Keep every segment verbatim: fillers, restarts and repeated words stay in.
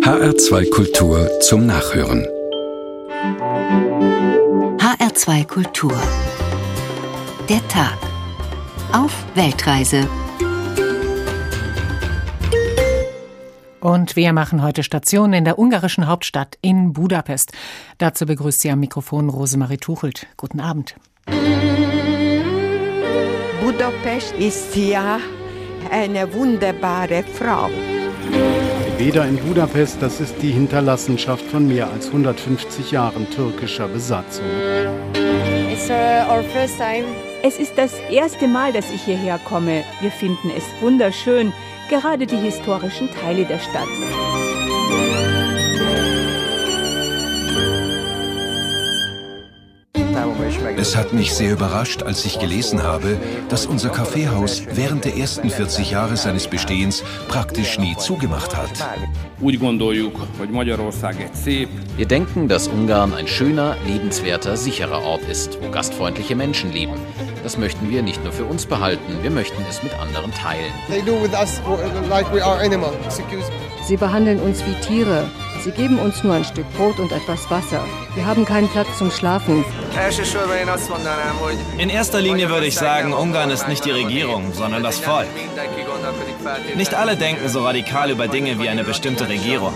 H R zwei Kultur zum Nachhören. H R zwei Kultur. Der Tag. Auf Weltreise. Und wir machen heute Station in der ungarischen Hauptstadt in Budapest. Dazu begrüßt sie am Mikrofon Rosemarie Tuchelt. Guten Abend. Budapest ist ja eine wunderbare Frau. Die Beda in Budapest, das ist die Hinterlassenschaft von mehr als hundertfünfzig Jahren türkischer Besatzung. It's, uh, our first time. Es ist das erste Mal, dass ich hierher komme. Wir finden es wunderschön, gerade die historischen Teile der Stadt. Es hat mich sehr überrascht, als ich gelesen habe, dass unser Kaffeehaus während der ersten vierzig Jahre seines Bestehens praktisch nie zugemacht hat. Wir denken, dass Ungarn ein schöner, lebenswerter, sicherer Ort ist, wo gastfreundliche Menschen leben. Das möchten wir nicht nur für uns behalten, wir möchten es mit anderen teilen. Sie behandeln uns wie Tiere. Sie geben uns nur ein Stück Brot und etwas Wasser. Wir haben keinen Platz zum Schlafen. In erster Linie würde ich sagen, Ungarn ist nicht die Regierung, sondern das Volk. Nicht alle denken so radikal über Dinge wie eine bestimmte Regierung.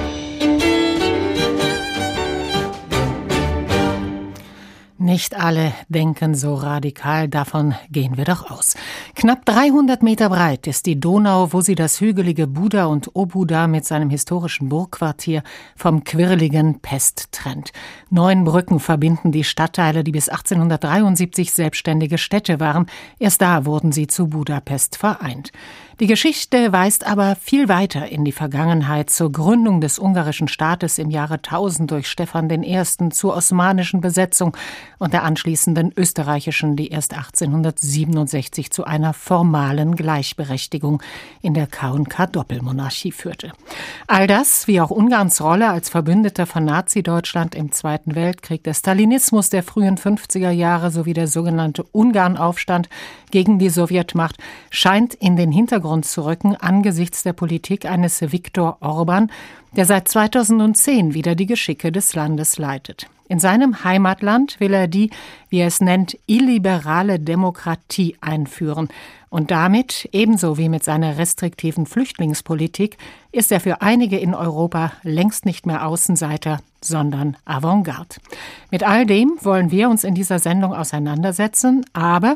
Nicht alle denken so radikal, davon gehen wir doch aus. Knapp dreihundert Meter breit ist die Donau, wo sie das hügelige Buda und Óbuda mit seinem historischen Burgquartier vom quirligen Pest trennt. Neun Brücken verbinden die Stadtteile, die bis achtzehnhundertdreiundsiebzig selbstständige Städte waren. Erst da wurden sie zu Budapest vereint. Die Geschichte weist aber viel weiter in die Vergangenheit, zur Gründung des ungarischen Staates im Jahre tausend durch Stephan der Erste, zur osmanischen Besetzung und der anschließenden österreichischen, die erst achtzehnhundertsiebenundsechzig zu einer formalen Gleichberechtigung in der K und K-Doppelmonarchie führte. All das, wie auch Ungarns Rolle als Verbündeter von Nazi-Deutschland im Zweiten Weltkrieg, der Stalinismus der frühen fünfziger Jahre sowie der sogenannte Ungarnaufstand gegen die Sowjetmacht, scheint in den Hintergrund zu rücken angesichts der Politik eines Viktor Orban, der seit zweitausendzehn wieder die Geschicke des Landes leitet. In seinem Heimatland will er die, wie er es nennt, illiberale Demokratie einführen. Und damit, ebenso wie mit seiner restriktiven Flüchtlingspolitik, ist er für einige in Europa längst nicht mehr Außenseiter, sondern Avantgarde. Mit all dem wollen wir uns in dieser Sendung auseinandersetzen, aber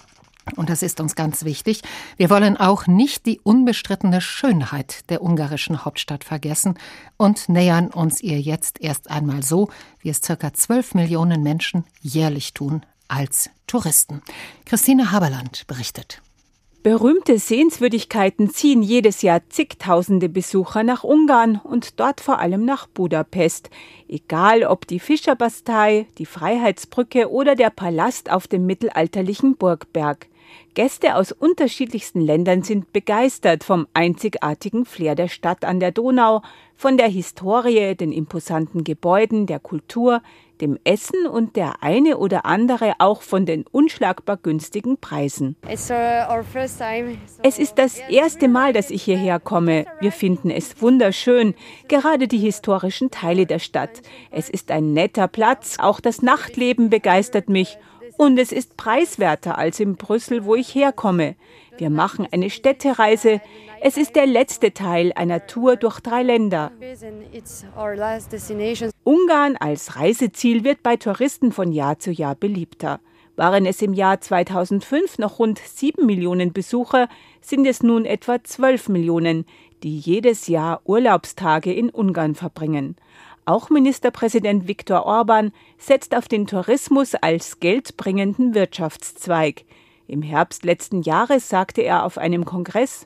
und das ist uns ganz wichtig, wir wollen auch nicht die unbestrittene Schönheit der ungarischen Hauptstadt vergessen und nähern uns ihr jetzt erst einmal so, wie es ca. zwölf Millionen Menschen jährlich tun, als Touristen. Christine Haberland berichtet. Berühmte Sehenswürdigkeiten ziehen jedes Jahr zigtausende Besucher nach Ungarn und dort vor allem nach Budapest. Egal ob die Fischerbastei, die Freiheitsbrücke oder der Palast auf dem mittelalterlichen Burgberg. Gäste aus unterschiedlichsten Ländern sind begeistert vom einzigartigen Flair der Stadt an der Donau, von der Historie, den imposanten Gebäuden, der Kultur, dem Essen und der eine oder andere auch von den unschlagbar günstigen Preisen. It's, uh, our first time. So es ist das erste Mal, dass ich hierher komme. Wir finden es wunderschön, gerade die historischen Teile der Stadt. Es ist ein netter Platz, auch das Nachtleben begeistert mich. Und es ist preiswerter als in Brüssel, wo ich herkomme. Wir machen eine Städtereise. Es ist der letzte Teil einer Tour durch drei Länder. Ungarn als Reiseziel wird bei Touristen von Jahr zu Jahr beliebter. Waren es im Jahr zweitausendfünf noch rund sieben Millionen Besucher, sind es nun etwa zwölf Millionen, die jedes Jahr Urlaubstage in Ungarn verbringen. Auch Ministerpräsident Viktor Orban setzt auf den Tourismus als geldbringenden Wirtschaftszweig. Im Herbst letzten Jahres sagte er auf einem Kongress: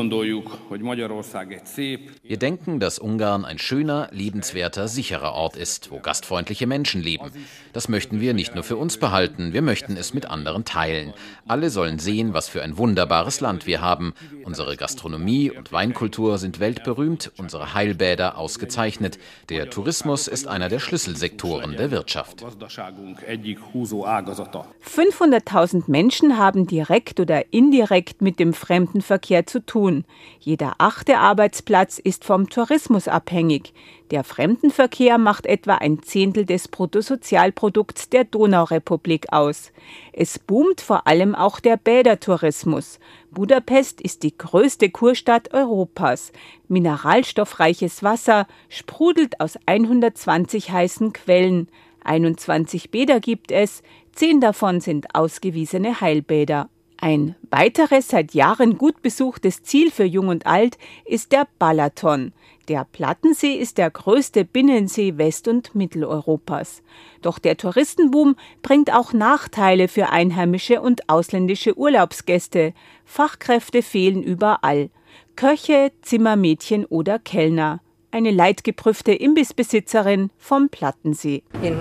Wir denken, dass Ungarn ein schöner, lebenswerter, sicherer Ort ist, wo gastfreundliche Menschen leben. Das möchten wir nicht nur für uns behalten, wir möchten es mit anderen teilen. Alle sollen sehen, was für ein wunderbares Land wir haben. Unsere Gastronomie und Weinkultur sind weltberühmt, unsere Heilbäder ausgezeichnet. Der Tourismus ist einer der Schlüsselsektoren der Wirtschaft. fünfhunderttausend Menschen haben haben direkt oder indirekt mit dem Fremdenverkehr zu tun. Jeder achte Arbeitsplatz ist vom Tourismus abhängig. Der Fremdenverkehr macht etwa ein Zehntel des Bruttosozialprodukts der Donaurepublik aus. Es boomt vor allem auch der Bädertourismus. Budapest ist die größte Kurstadt Europas. Mineralstoffreiches Wasser sprudelt aus hundertzwanzig heißen Quellen. einundzwanzig Bäder gibt es, zehn davon sind ausgewiesene Heilbäder. Ein weiteres, seit Jahren gut besuchtes Ziel für Jung und Alt ist der Balaton. Der Plattensee ist der größte Binnensee West- und Mitteleuropas. Doch der Touristenboom bringt auch Nachteile für einheimische und ausländische Urlaubsgäste. Fachkräfte fehlen überall. Köche, Zimmermädchen oder Kellner. Eine leidgeprüfte Imbissbesitzerin vom Plattensee.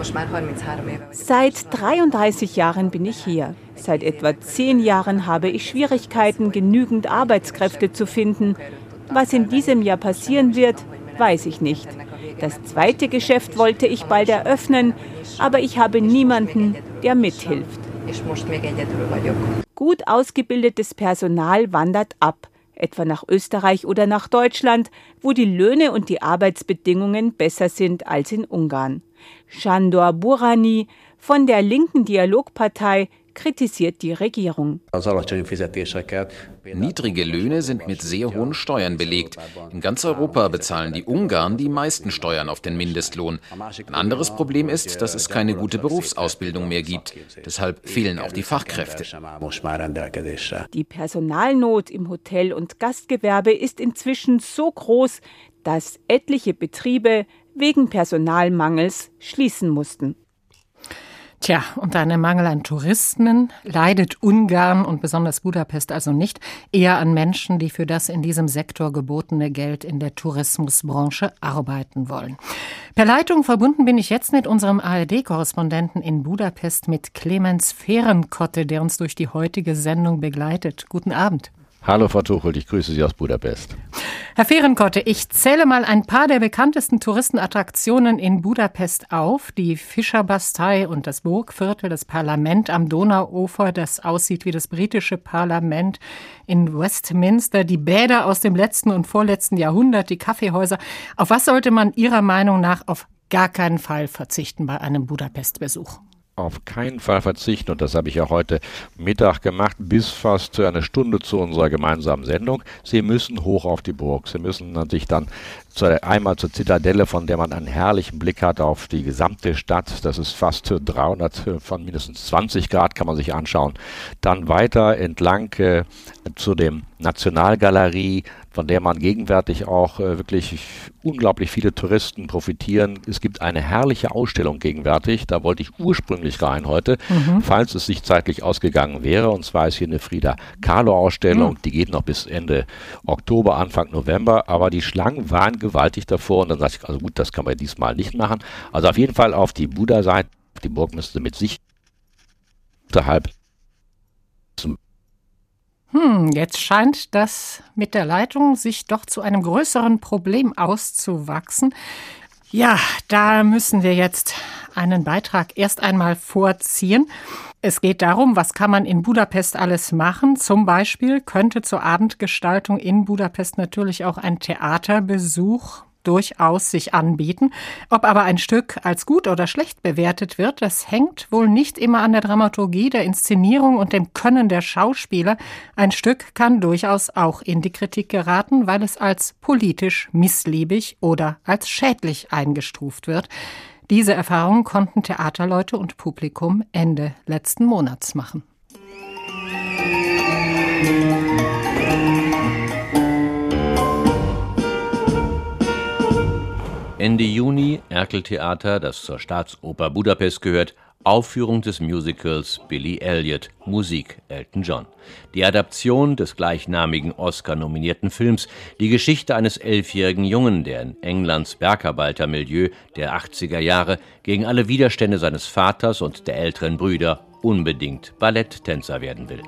Seit dreiunddreißig Jahren bin ich hier. Seit etwa zehn Jahren habe ich Schwierigkeiten, genügend Arbeitskräfte zu finden. Was in diesem Jahr passieren wird, weiß ich nicht. Das zweite Geschäft wollte ich bald eröffnen, aber ich habe niemanden, der mithilft. Gut ausgebildetes Personal wandert ab. Etwa nach Österreich oder nach Deutschland, wo die Löhne und die Arbeitsbedingungen besser sind als in Ungarn. Sándor Burani von der linken Dialogpartei kritisiert die Regierung. Niedrige Löhne sind mit sehr hohen Steuern belegt. In ganz Europa bezahlen die Ungarn die meisten Steuern auf den Mindestlohn. Ein anderes Problem ist, dass es keine gute Berufsausbildung mehr gibt. Deshalb fehlen auch die Fachkräfte. Die Personalnot im Hotel- und Gastgewerbe ist inzwischen so groß, dass etliche Betriebe wegen Personalmangels schließen mussten. Tja, unter einem Mangel an Touristen leidet Ungarn und besonders Budapest also nicht, eher an Menschen, die für das in diesem Sektor gebotene Geld in der Tourismusbranche arbeiten wollen. Per Leitung verbunden bin ich jetzt mit unserem A R D-Korrespondenten in Budapest, mit Clemens Fehrenkotte, der uns durch die heutige Sendung begleitet. Guten Abend. Hallo Frau Tuchel, ich grüße Sie aus Budapest. Herr Fehrenkotte, ich zähle mal ein paar der bekanntesten Touristenattraktionen in Budapest auf. Die Fischerbastei und das Burgviertel, das Parlament am Donauufer, das aussieht wie das britische Parlament in Westminster, die Bäder aus dem letzten und vorletzten Jahrhundert, die Kaffeehäuser. Auf was sollte man Ihrer Meinung nach auf gar keinen Fall verzichten bei einem Budapest-Besuch? Auf keinen Fall verzichten, und das habe ich ja heute Mittag gemacht, bis fast eine Stunde zu unserer gemeinsamen Sendung. Sie müssen hoch auf die Burg. Sie müssen sich dann zu, einmal zur Zitadelle, von der man einen herrlichen Blick hat auf die gesamte Stadt. Das ist fast dreihundert von mindestens zwanzig Grad, kann man sich anschauen. Dann weiter entlang äh, zu dem Nationalgalerie, von der man gegenwärtig auch äh, wirklich unglaublich viele Touristen profitieren. Es gibt eine herrliche Ausstellung gegenwärtig, da wollte ich ursprünglich rein heute, mhm. falls es sich zeitlich ausgegangen wäre. Und zwar ist hier eine Frida Kahlo-Ausstellung, mhm. die geht noch bis Ende Oktober, Anfang November, aber die Schlangen waren gewaltig davor und dann dachte ich, also gut, das kann man diesmal nicht machen. Also auf jeden Fall auf die Buda-Seite, die Burg müsste mit sich unterhalb zum Hm, jetzt scheint das mit der Leitung sich doch zu einem größeren Problem auszuwachsen. Ja, da müssen wir jetzt einen Beitrag erst einmal vorziehen. Es geht darum, was kann man in Budapest alles machen. Zum Beispiel könnte zur Abendgestaltung in Budapest natürlich auch ein Theaterbesuch durchaus sich anbieten. Ob aber ein Stück als gut oder schlecht bewertet wird, das hängt wohl nicht immer an der Dramaturgie, der Inszenierung und dem Können der Schauspieler. Ein Stück kann durchaus auch in die Kritik geraten, weil es als politisch missliebig oder als schädlich eingestuft wird. Diese Erfahrung konnten Theaterleute und Publikum Ende letzten Monats machen. Ende Juni, Erkeltheater, das zur Staatsoper Budapest gehört, Aufführung des Musicals Billy Elliot, Musik Elton John. Die Adaption des gleichnamigen Oscar-nominierten Films, die Geschichte eines elfjährigen Jungen, der in Englands Bergarbeitermilieu der achtziger Jahre gegen alle Widerstände seines Vaters und der älteren Brüder unbedingt Balletttänzer werden will.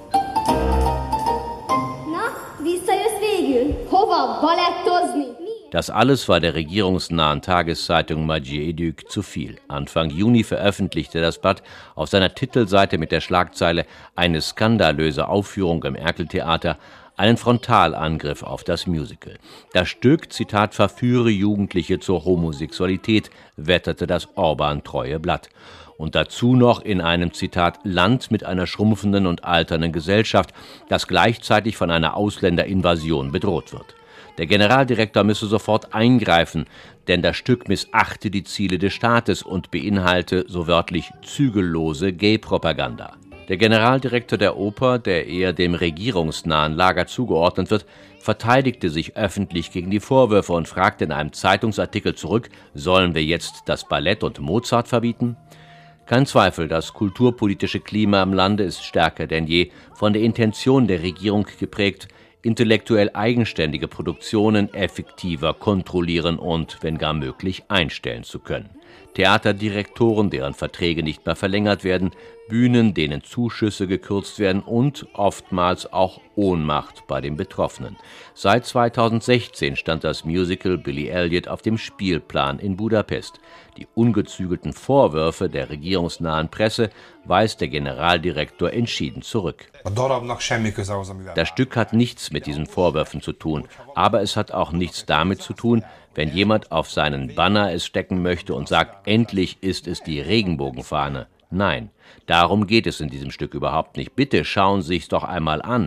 Na, visszajössz végül? Hova balettozni? Das alles war der regierungsnahen Tageszeitung Magyar Idők zu viel. Anfang Juni veröffentlichte das Blatt auf seiner Titelseite mit der Schlagzeile »Eine skandalöse Aufführung im Erkeltheater« einen Frontalangriff auf das Musical. Das Stück, Zitat, verführe Jugendliche zur Homosexualität, wetterte das Orban-treue Blatt. Und dazu noch in einem, Zitat, Land mit einer schrumpfenden und alternden Gesellschaft, das gleichzeitig von einer Ausländerinvasion bedroht wird. Der Generaldirektor müsse sofort eingreifen, denn das Stück missachte die Ziele des Staates und beinhalte, so wörtlich, zügellose Gay-Propaganda. Der Generaldirektor der Oper, der eher dem regierungsnahen Lager zugeordnet wird, verteidigte sich öffentlich gegen die Vorwürfe und fragte in einem Zeitungsartikel zurück, sollen wir jetzt das Ballett und Mozart verbieten? Kein Zweifel, das kulturpolitische Klima im Lande ist stärker denn je von der Intention der Regierung geprägt, intellektuell eigenständige Produktionen effektiver kontrollieren und, wenn gar möglich, einstellen zu können. Theaterdirektoren, deren Verträge nicht mehr verlängert werden, Bühnen, denen Zuschüsse gekürzt werden und oftmals auch Ohnmacht bei den Betroffenen. Seit zweitausendsechzehn stand das Musical Billy Elliot auf dem Spielplan in Budapest. Die ungezügelten Vorwürfe der regierungsnahen Presse weist der Generaldirektor entschieden zurück. Das Stück hat nichts mit diesen Vorwürfen zu tun, aber es hat auch nichts damit zu tun, wenn jemand auf seinen Banner es stecken möchte und sagt, endlich ist es die Regenbogenfahne. Nein, darum geht es in diesem Stück überhaupt nicht. Bitte schauen Sie sich's doch einmal an.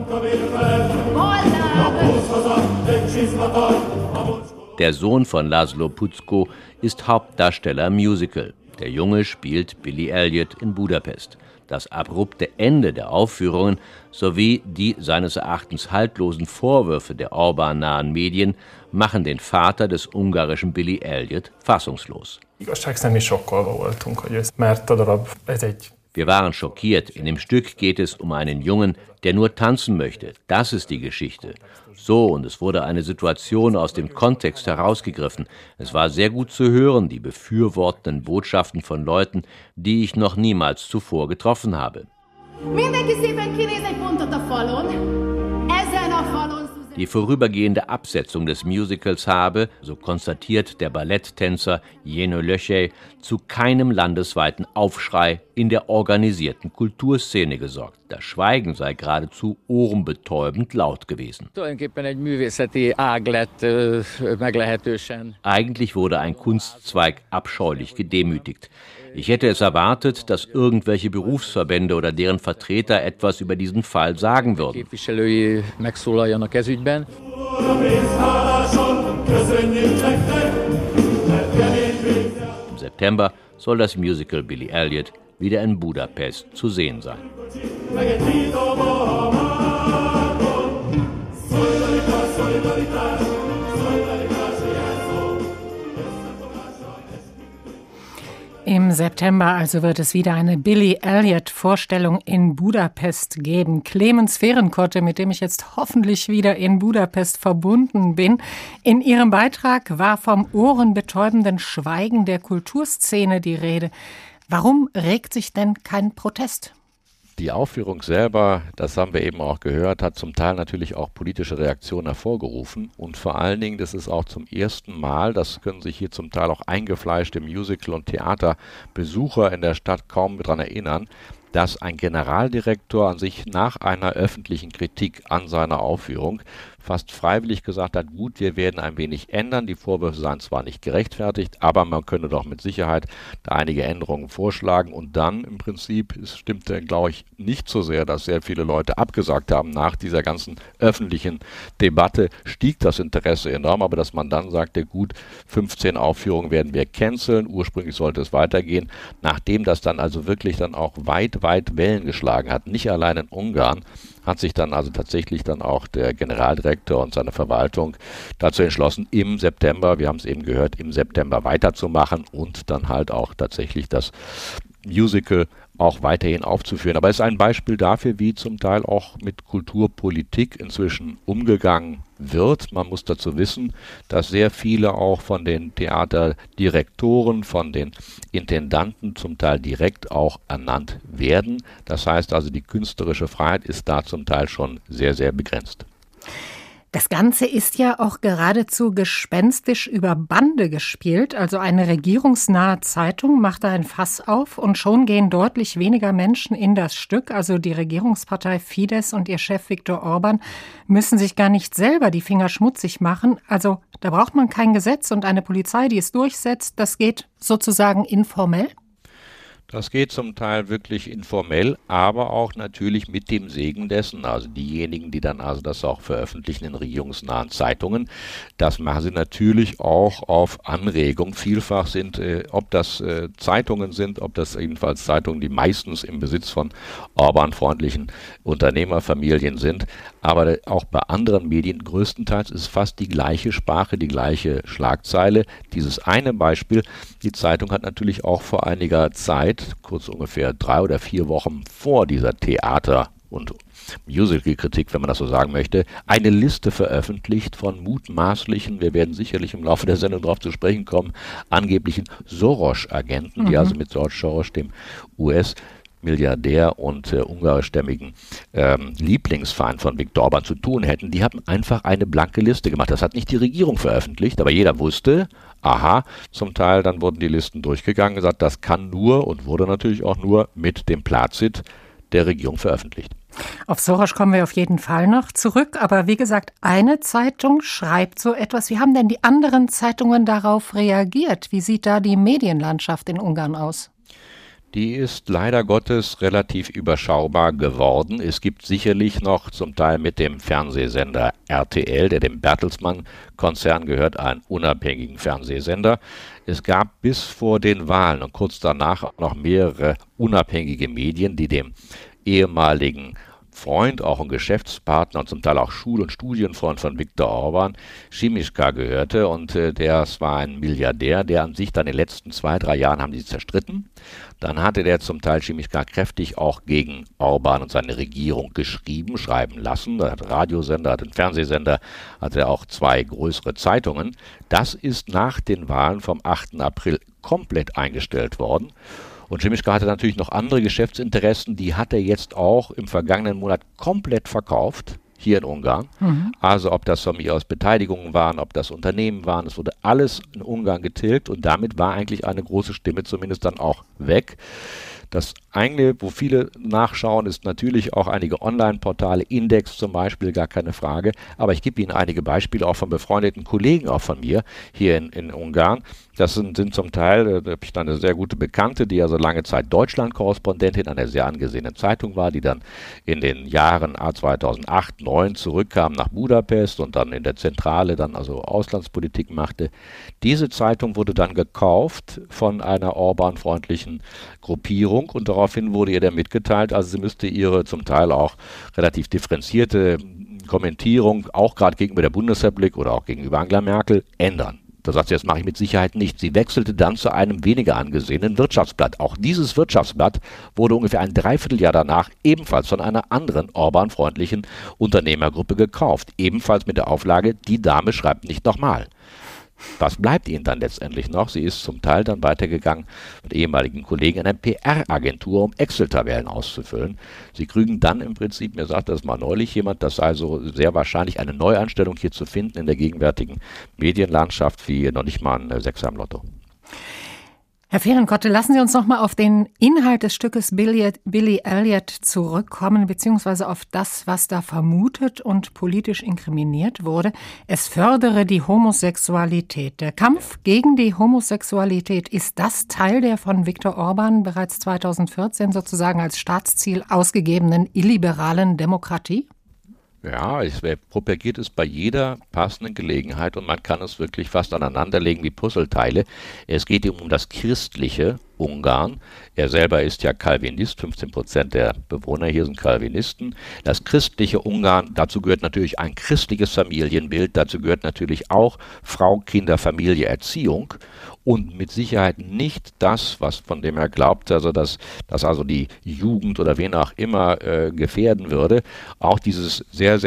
Der Sohn von Laszlo Puczko ist Hauptdarsteller im Musical. Der Junge spielt Billy Elliot in Budapest. Das abrupte Ende der Aufführungen sowie die seines Erachtens haltlosen Vorwürfe der Orban-nahen Medien machen den Vater des ungarischen Billy Elliot fassungslos. Wir waren schockiert. In dem Stück geht es um einen Jungen, der nur tanzen möchte. Das ist die Geschichte. So, und es wurde eine Situation aus dem Kontext herausgegriffen. Es war sehr gut zu hören, die befürwortenden Botschaften von Leuten, die ich noch niemals zuvor getroffen habe. Die vorübergehende Absetzung des Musicals habe, so konstatiert der Balletttänzer Jenő Löschej, zu keinem landesweiten Aufschrei in der organisierten Kulturszene gesorgt. Das Schweigen sei geradezu ohrenbetäubend laut gewesen. Eigentlich wurde ein Kunstzweig abscheulich gedemütigt. Ich hätte es erwartet, dass irgendwelche Berufsverbände oder deren Vertreter etwas über diesen Fall sagen würden. Im September soll das Musical Billy Elliot wieder in Budapest zu sehen sein. Im September also wird es wieder eine Billy Elliot-Vorstellung in Budapest geben. Clemens Fehrenkotte, mit dem ich jetzt hoffentlich wieder in Budapest verbunden bin. In ihrem Beitrag war vom ohrenbetäubenden Schweigen der Kulturszene die Rede. Warum regt sich denn kein Protest? Die Aufführung selber, das haben wir eben auch gehört, hat zum Teil natürlich auch politische Reaktionen hervorgerufen. Und vor allen Dingen, das ist auch zum ersten Mal, das können sich hier zum Teil auch eingefleischte Musical- und Theaterbesucher in der Stadt kaum daran erinnern, dass ein Generaldirektor an sich nach einer öffentlichen Kritik an seiner Aufführung fast freiwillig gesagt hat, gut, wir werden ein wenig ändern, die Vorwürfe seien zwar nicht gerechtfertigt, aber man könne doch mit Sicherheit da einige Änderungen vorschlagen und dann im Prinzip, es stimmte, glaube ich, nicht so sehr, dass sehr viele Leute abgesagt haben. Nach dieser ganzen öffentlichen Debatte stieg das Interesse enorm, aber dass man dann sagte, gut, fünfzehn Aufführungen werden wir canceln, ursprünglich sollte es weitergehen, nachdem das dann also wirklich dann auch weit, weit Wellen geschlagen hat, nicht allein in Ungarn, hat sich dann also tatsächlich dann auch der Generaldirektor und seine Verwaltung dazu entschlossen, im September, wir haben es eben gehört, im September weiterzumachen und dann halt auch tatsächlich das Musical auch weiterhin aufzuführen. Aber es ist ein Beispiel dafür, wie zum Teil auch mit Kulturpolitik inzwischen umgegangen wird. Man muss dazu wissen, dass sehr viele auch von den Theaterdirektoren, von den Intendanten zum Teil direkt auch ernannt werden. Das heißt also, die künstlerische Freiheit ist da zum Teil schon sehr, sehr begrenzt. Das Ganze ist ja auch geradezu gespenstisch über Bande gespielt. Also eine regierungsnahe Zeitung macht da ein Fass auf und schon gehen deutlich weniger Menschen in das Stück. Also die Regierungspartei Fidesz und ihr Chef Viktor Orban müssen sich gar nicht selber die Finger schmutzig machen. Also da braucht man kein Gesetz und eine Polizei, die es durchsetzt. Das geht sozusagen informell. Das geht zum Teil wirklich informell, aber auch natürlich mit dem Segen dessen. Also diejenigen, die dann also das auch veröffentlichen in regierungsnahen Zeitungen, das machen sie natürlich auch auf Anregung. Vielfach sind, äh, ob das äh, Zeitungen sind, ob das jedenfalls Zeitungen, die meistens im Besitz von Orban-freundlichen Unternehmerfamilien sind, aber auch bei anderen Medien größtenteils ist fast die gleiche Sprache, die gleiche Schlagzeile. Dieses eine Beispiel, die Zeitung hat natürlich auch vor einiger Zeit, kurz ungefähr drei oder vier Wochen vor dieser Theater- und Musical-Kritik, wenn man das so sagen möchte, eine Liste veröffentlicht von mutmaßlichen, wir werden sicherlich im Laufe der Sendung darauf zu sprechen kommen, angeblichen Soros-Agenten, mhm. die also mit George Soros, dem U S Milliardär und äh, ungarischstämmigen ähm, Lieblingsfeind von Viktor Orban zu tun hätten, die haben einfach eine blanke Liste gemacht. Das hat nicht die Regierung veröffentlicht, aber jeder wusste, aha, zum Teil dann wurden die Listen durchgegangen, gesagt, das kann nur und wurde natürlich auch nur mit dem Plazit der Regierung veröffentlicht. Auf Soros kommen wir auf jeden Fall noch zurück, aber wie gesagt, eine Zeitung schreibt so etwas. Wie haben denn die anderen Zeitungen darauf reagiert? Wie sieht da die Medienlandschaft in Ungarn aus? Die ist leider Gottes relativ überschaubar geworden. Es gibt sicherlich noch zum Teil mit dem Fernsehsender R T L, der dem Bertelsmann-Konzern gehört, einen unabhängigen Fernsehsender. Es gab bis vor den Wahlen und kurz danach auch noch mehrere unabhängige Medien, die dem ehemaligen Freund, auch ein Geschäftspartner und zum Teil auch Schul- und Studienfreund von Viktor Orban, Simischka, gehörte. Und äh, der war ein Milliardär, der an sich dann in den letzten zwei, drei Jahren haben die zerstritten. Dann hatte der zum Teil Simischka kräftig auch gegen Orban und seine Regierung geschrieben, schreiben lassen. Er hat einen Radiosender, hat einen Fernsehsender, hatte auch zwei größere Zeitungen. Das ist nach den Wahlen vom achten April komplett eingestellt worden. Und Simischka hatte natürlich noch andere Geschäftsinteressen, die hat er jetzt auch im vergangenen Monat komplett verkauft, hier in Ungarn. Mhm. Also ob das von mir aus Beteiligungen waren, ob das Unternehmen waren, es wurde alles in Ungarn getilgt und damit war eigentlich eine große Stimme zumindest dann auch weg. Das eine, wo viele nachschauen, ist natürlich auch einige Online-Portale, Index zum Beispiel, gar keine Frage. Aber ich gebe Ihnen einige Beispiele auch von befreundeten Kollegen, auch von mir hier in, in Ungarn. Das sind, sind zum Teil, da habe ich dann eine sehr gute Bekannte, die also lange Zeit Deutschland-Korrespondentin einer sehr angesehenen Zeitung war, die dann in den Jahren zweitausendacht, zweitausendneun zurückkam nach Budapest und dann in der Zentrale dann also Auslandspolitik machte. Diese Zeitung wurde dann gekauft von einer Orban-freundlichen Gruppierung und daraufhin wurde ihr dann mitgeteilt, also sie müsste ihre zum Teil auch relativ differenzierte Kommentierung, auch gerade gegenüber der Bundesrepublik oder auch gegenüber Angela Merkel, ändern. Da sagt sie, das mache ich mit Sicherheit nicht. Sie wechselte dann zu einem weniger angesehenen Wirtschaftsblatt. Auch dieses Wirtschaftsblatt wurde ungefähr ein Dreivierteljahr danach ebenfalls von einer anderen Orban-freundlichen Unternehmergruppe gekauft. Ebenfalls mit der Auflage, die Dame schreibt nicht nochmal. Was bleibt ihnen dann letztendlich noch? Sie ist zum Teil dann weitergegangen mit ehemaligen Kollegen in einer P R-Agentur, um Excel-Tabellen auszufüllen. Sie kriegen dann im Prinzip, mir sagt das mal neulich jemand, dass also sehr wahrscheinlich eine Neuanstellung hier zu finden in der gegenwärtigen Medienlandschaft wie noch nicht mal ein Sechser im Lotto. Herr Fehrenkotte, lassen Sie uns noch mal auf den Inhalt des Stückes Billy, Billy Elliot zurückkommen, beziehungsweise auf das, was da vermutet und politisch inkriminiert wurde. Es fördere die Homosexualität. Der Kampf gegen die Homosexualität, ist das Teil der von Viktor Orban bereits zweitausendvierzehn sozusagen als Staatsziel ausgegebenen illiberalen Demokratie? Ja, es propagiert es bei jeder passenden Gelegenheit und man kann es wirklich fast aneinanderlegen wie Puzzleteile. Es geht ihm um das christliche Ungarn. Er selber ist ja Calvinist, fünfzehn Prozent der Bewohner hier sind Calvinisten. Das christliche Ungarn, dazu gehört natürlich ein christliches Familienbild, dazu gehört natürlich auch Frau, Kinder, Familie, Erziehung und mit Sicherheit nicht das, was von dem er glaubt, also dass, dass also die Jugend oder wen auch immer äh, gefährden würde. Auch dieses sehr, sehr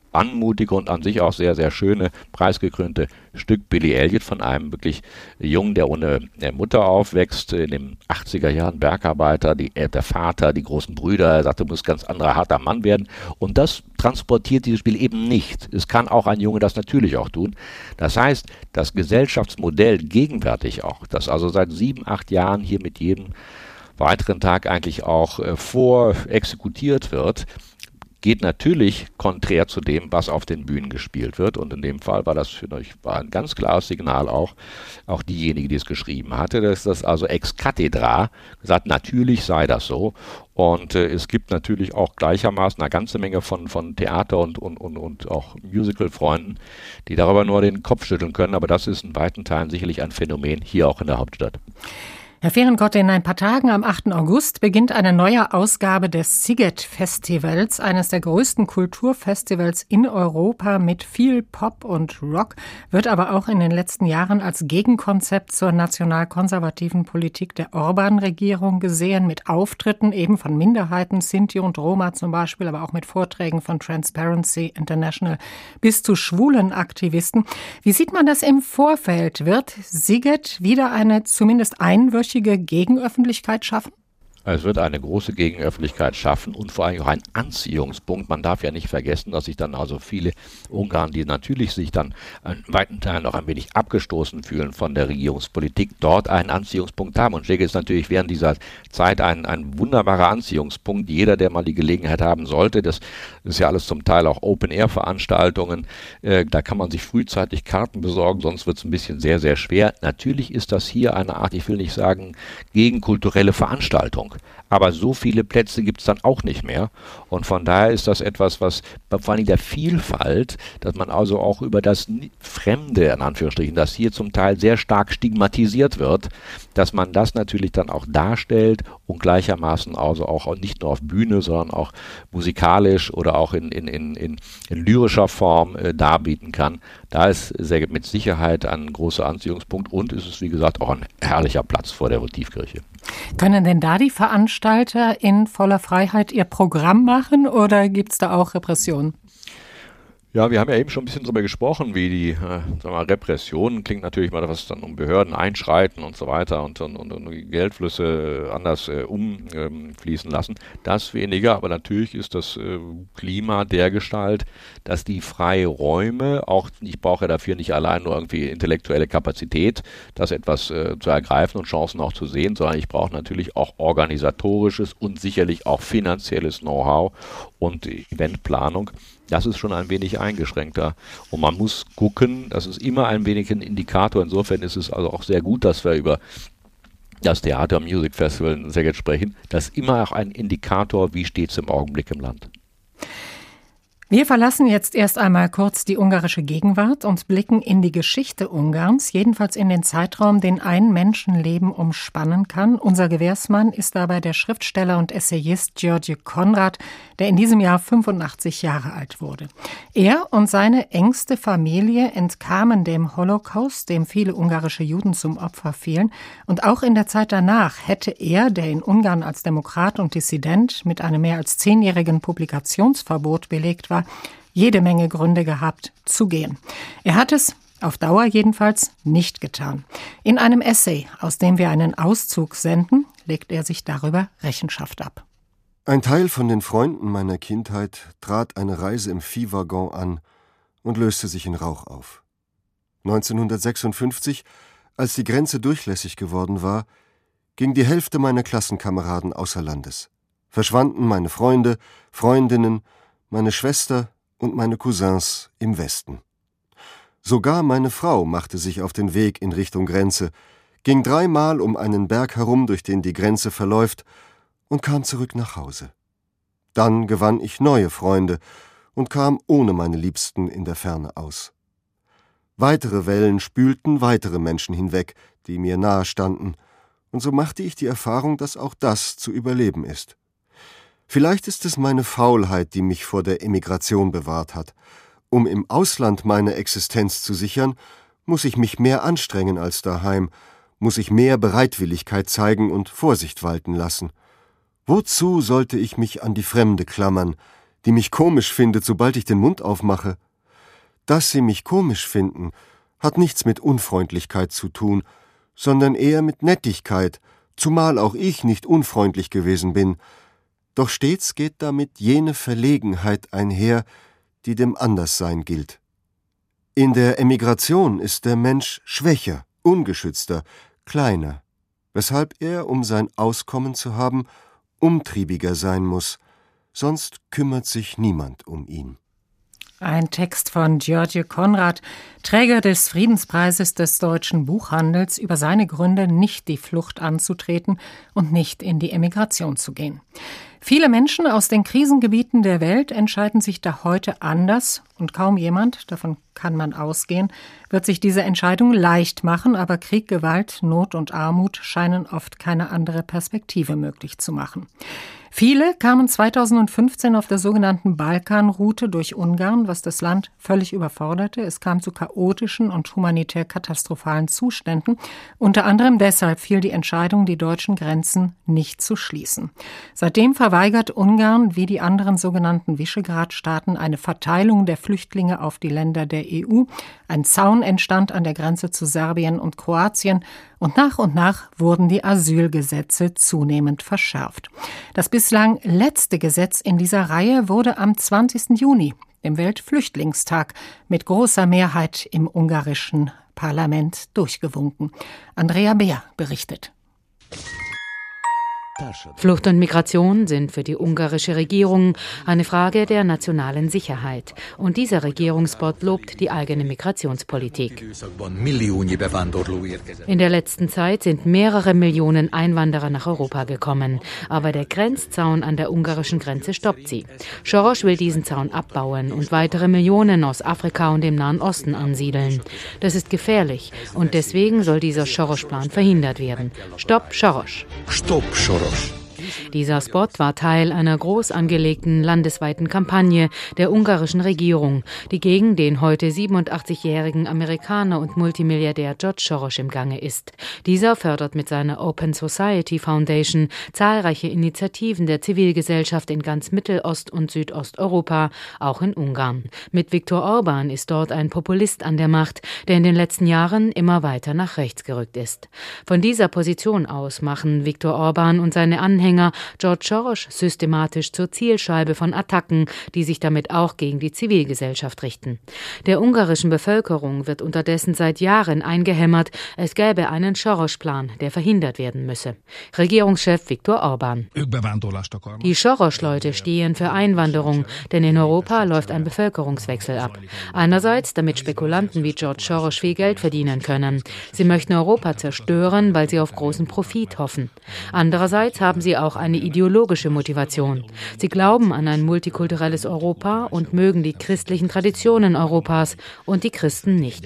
anmutige und an sich auch sehr, sehr schöne, preisgekrönte Stück Billy Elliot von einem wirklich Jungen, der ohne Mutter aufwächst, in den achtziger Jahren Bergarbeiter, die, der Vater, die großen Brüder, er sagt, du musst ganz anderer, harter Mann werden. Und das transportiert dieses Spiel eben nicht. Es kann auch ein Junge das natürlich auch tun. Das heißt, das Gesellschaftsmodell gegenwärtig auch, das also seit sieben, acht Jahren hier mit jedem weiteren Tag eigentlich auch äh, vorexekutiert wird, geht natürlich konträr zu dem, was auf den Bühnen gespielt wird. Und in dem Fall war das für mich war ein ganz klares Signal auch, auch diejenige, die es geschrieben hatte, dass das also ex cathedra gesagt, natürlich sei das so. Und äh, es gibt natürlich auch gleichermaßen eine ganze Menge von, von Theater- und, und, und, und auch Musical-Freunden, die darüber nur den Kopf schütteln können. Aber das ist in weiten Teilen sicherlich ein Phänomen hier auch in der Hauptstadt. Herr Fehrenkotte, in ein paar Tagen am achten August beginnt eine neue Ausgabe des Sziget-Festivals, eines der größten Kulturfestivals in Europa mit viel Pop und Rock, wird aber auch in den letzten Jahren als Gegenkonzept zur nationalkonservativen Politik der Orban-Regierung gesehen, mit Auftritten eben von Minderheiten, Sinti und Roma zum Beispiel, aber auch mit Vorträgen von Transparency International bis zu schwulen Aktivisten. Wie sieht man das im Vorfeld? Wird Sziget wieder eine zumindest einwöchige Gegenöffentlichkeit schaffen? Es wird eine große Gegenöffentlichkeit schaffen und vor allem auch ein Anziehungspunkt. Man darf ja nicht vergessen, dass sich dann also viele Ungarn, die natürlich sich dann in weiten Teilen auch ein wenig abgestoßen fühlen von der Regierungspolitik, dort einen Anziehungspunkt haben. Und Szeged ist natürlich während dieser Zeit ein, ein wunderbarer Anziehungspunkt. Jeder, der mal die Gelegenheit haben sollte, das ist ja alles zum Teil auch Open-Air-Veranstaltungen, äh, da kann man sich frühzeitig Karten besorgen, sonst wird es ein bisschen sehr, sehr schwer. Natürlich ist das hier eine Art, ich will nicht sagen, gegenkulturelle Veranstaltung. Aber so viele Plätze gibt es dann auch nicht mehr. Und von daher ist das etwas, was vor allem der Vielfalt, dass man also auch über das Fremde, in Anführungsstrichen, das hier zum Teil sehr stark stigmatisiert wird, dass man das natürlich dann auch darstellt und gleichermaßen also auch nicht nur auf Bühne, sondern auch musikalisch oder auch in, in, in, in, in lyrischer Form äh, darbieten kann. Da ist sehr, mit Sicherheit ein großer Anziehungspunkt und ist es, wie gesagt, auch ein herrlicher Platz vor der Votivkirche. Können denn da die Veranstalter in voller Freiheit ihr Programm machen oder gibt es da auch Repressionen? Ja, wir haben ja eben schon ein bisschen darüber gesprochen, wie die äh, sagen wir mal, Repression klingt natürlich mal, was dann um Behörden einschreiten und so weiter und, und, und, und Geldflüsse anders äh, umfließen ähm, lassen. Das weniger, aber natürlich ist das äh, Klima dergestalt, dass die Freiräume, auch ich brauche dafür nicht allein nur irgendwie intellektuelle Kapazität, das etwas äh, zu ergreifen und Chancen auch zu sehen, sondern ich brauche natürlich auch organisatorisches und sicherlich auch finanzielles Know-how und Eventplanung. Das ist schon ein wenig eingeschränkter. Und man muss gucken, das ist immer ein wenig ein Indikator. Insofern ist es also auch sehr gut, dass wir über das Theater Music Festival in Szeged sprechen. Das ist immer auch ein Indikator, wie steht es im Augenblick im Land. Wir verlassen jetzt erst einmal kurz die ungarische Gegenwart und blicken in die Geschichte Ungarns, jedenfalls in den Zeitraum, den ein Menschenleben umspannen kann. Unser Gewährsmann ist dabei der Schriftsteller und Essayist György Konrad, der in diesem Jahr fünfundachtzig Jahre alt wurde. Er und seine engste Familie entkamen dem Holocaust, dem viele ungarische Juden zum Opfer fielen. Und auch in der Zeit danach hätte er, der in Ungarn als Demokrat und Dissident mit einem mehr als zehnjährigen Publikationsverbot belegt war, jede Menge Gründe gehabt, zu gehen. Er hat es, auf Dauer jedenfalls, nicht getan. In einem Essay, aus dem wir einen Auszug senden, legt er sich darüber Rechenschaft ab. Ein Teil von den Freunden meiner Kindheit trat eine Reise im Viehwaggon an und löste sich in Rauch auf. neunzehnhundertsechsundfünfzig, als die Grenze durchlässig geworden war, ging die Hälfte meiner Klassenkameraden außer Landes. Verschwanden meine Freunde, Freundinnen, meine Schwester und meine Cousins im Westen. Sogar meine Frau machte sich auf den Weg in Richtung Grenze, ging dreimal um einen Berg herum, durch den die Grenze verläuft, und kam zurück nach Hause. Dann gewann ich neue Freunde und kam ohne meine Liebsten in der Ferne aus. Weitere Wellen spülten weitere Menschen hinweg, die mir nahe standen, und so machte ich die Erfahrung, dass auch das zu überleben ist. Vielleicht ist es meine Faulheit, die mich vor der Emigration bewahrt hat. Um im Ausland meine Existenz zu sichern, muss ich mich mehr anstrengen als daheim, muss ich mehr Bereitwilligkeit zeigen und Vorsicht walten lassen. Wozu sollte ich mich an die Fremde klammern, die mich komisch findet, sobald ich den Mund aufmache. Dass sie mich komisch finden, hat nichts mit Unfreundlichkeit zu tun, sondern eher mit Nettigkeit, zumal auch ich nicht unfreundlich gewesen bin. Doch stets geht damit jene Verlegenheit einher, die dem Anderssein gilt. In der Emigration ist der Mensch schwächer, ungeschützter, kleiner, weshalb er, um sein Auskommen zu haben, umtriebiger sein muss, sonst kümmert sich niemand um ihn. Ein Text von György Konrad, Träger des Friedenspreises des deutschen Buchhandels, über seine Gründe, nicht die Flucht anzutreten und nicht in die Emigration zu gehen. Viele Menschen aus den Krisengebieten der Welt entscheiden sich da heute anders und kaum jemand, davon kann man ausgehen, wird sich diese Entscheidung leicht machen, aber Krieg, Gewalt, Not und Armut scheinen oft keine andere Perspektive möglich zu machen. Viele kamen zweitausendfünfzehn auf der sogenannten Balkanroute durch Ungarn, was das Land völlig überforderte. Es kam zu chaotischen und humanitär katastrophalen Zuständen. Unter anderem deshalb fiel die Entscheidung, die deutschen Grenzen nicht zu schließen. Seitdem verweigert Ungarn, wie die anderen sogenannten Visegrad-Staaten, eine Verteilung der Flüchtlinge auf die Länder der E U. Ein Zaun entstand an der Grenze zu Serbien und Kroatien. Und nach und nach wurden die Asylgesetze zunehmend verschärft. Das bislang letzte Gesetz in dieser Reihe wurde am zwanzigsten Juni, dem Weltflüchtlingstag, mit großer Mehrheit im ungarischen Parlament durchgewunken. Andrea Beer berichtet. Flucht und Migration sind für die ungarische Regierung eine Frage der nationalen Sicherheit. Und dieser Regierungsbot lobt die eigene Migrationspolitik. In der letzten Zeit sind mehrere Millionen Einwanderer nach Europa gekommen. Aber der Grenzzaun an der ungarischen Grenze stoppt sie. Soros will diesen Zaun abbauen und weitere Millionen aus Afrika und dem Nahen Osten ansiedeln. Das ist gefährlich und deswegen soll dieser Soros-Plan verhindert werden. Stopp Soros! Stopp Soros! Dieser Spot war Teil einer groß angelegten landesweiten Kampagne der ungarischen Regierung, die gegen den heute siebenundachtzigjährigen Amerikaner und Multimilliardär George Soros im Gange ist. Dieser fördert mit seiner Open Society Foundation zahlreiche Initiativen der Zivilgesellschaft in ganz Mittelost- und Südosteuropa, auch in Ungarn. Mit Viktor Orban ist dort ein Populist an der Macht, der in den letzten Jahren immer weiter nach rechts gerückt ist. Von dieser Position aus machen Viktor Orban und seine Anhänger George Soros systematisch zur Zielscheibe von Attacken, die sich damit auch gegen die Zivilgesellschaft richten. Der ungarischen Bevölkerung wird unterdessen seit Jahren eingehämmert, es gäbe einen Soros-Plan, der verhindert werden müsse. Regierungschef Viktor Orban. Die Soros-Leute stehen für Einwanderung, denn in Europa läuft ein Bevölkerungswechsel ab. Einerseits, damit Spekulanten wie George Soros viel Geld verdienen können. Sie möchten Europa zerstören, weil sie auf großen Profit hoffen. Andererseits haben sie auch eine ideologische Motivation. Sie glauben an ein multikulturelles Europa und mögen die christlichen Traditionen Europas und die Christen nicht.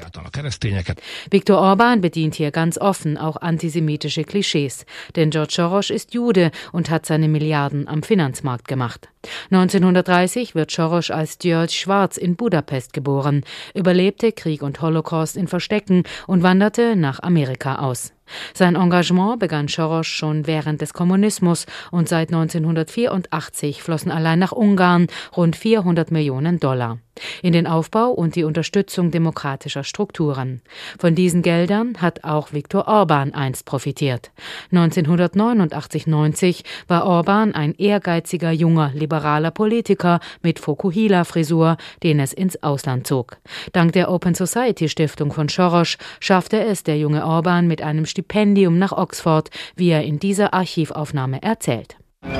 Viktor Orban bedient hier ganz offen auch antisemitische Klischees, denn George Soros ist Jude und hat seine Milliarden am Finanzmarkt gemacht. neunzehnhundertdreißig wird Soros als György Schwarz in Budapest geboren, überlebte Krieg und Holocaust in Verstecken und wanderte nach Amerika aus. Sein Engagement begann Soros schon während des Kommunismus und seit neunzehnhundertvierundachtzig flossen allein nach Ungarn rund vierhundert Millionen Dollar in den Aufbau und die Unterstützung demokratischer Strukturen. Von diesen Geldern hat auch Viktor Orban einst profitiert. neunzehnhundertneunundachtzig neunzig war Orban ein ehrgeiziger, junger, liberaler Politiker mit Fokuhila-Frisur, den es ins Ausland zog. Dank der Open Society Stiftung von Soros schaffte es der junge Orban mit einem Stipendium nach Oxford, wie er in dieser Archivaufnahme erzählt.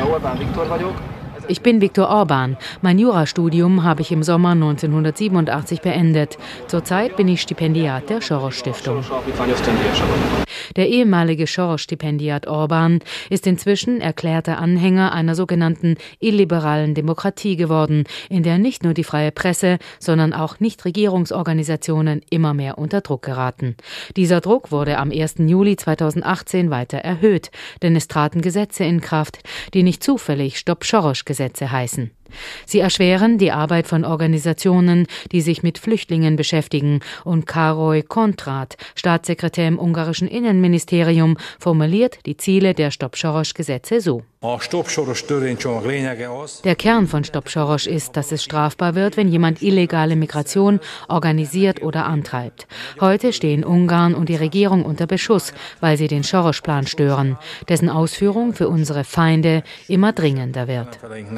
Ich bin Viktor Orban. Mein Jurastudium habe ich im Sommer neunzehnhundertsiebenundachtzig beendet. Zurzeit bin ich Stipendiat der Soros-Stiftung. Der ehemalige Soros-Stipendiat Orban ist inzwischen erklärter Anhänger einer sogenannten illiberalen Demokratie geworden, in der nicht nur die freie Presse, sondern auch Nichtregierungsorganisationen immer mehr unter Druck geraten. Dieser Druck wurde am ersten Juli zweitausendachtzehn weiter erhöht, denn es traten Gesetze in Kraft, die nicht zufällig Stopp Soros Gesetze heißen. Sie erschweren die Arbeit von Organisationen, die sich mit Flüchtlingen beschäftigen. Und Károly Konrád, Staatssekretär im ungarischen Innenministerium, formuliert die Ziele der Stop-Soros-Gesetze so. Der Kern von Stop Soros ist, dass es strafbar wird, wenn jemand illegale Migration organisiert oder antreibt. Heute stehen Ungarn und die Regierung unter Beschuss, weil sie den Soros-Plan stören, dessen Ausführung für unsere Feinde immer dringender wird.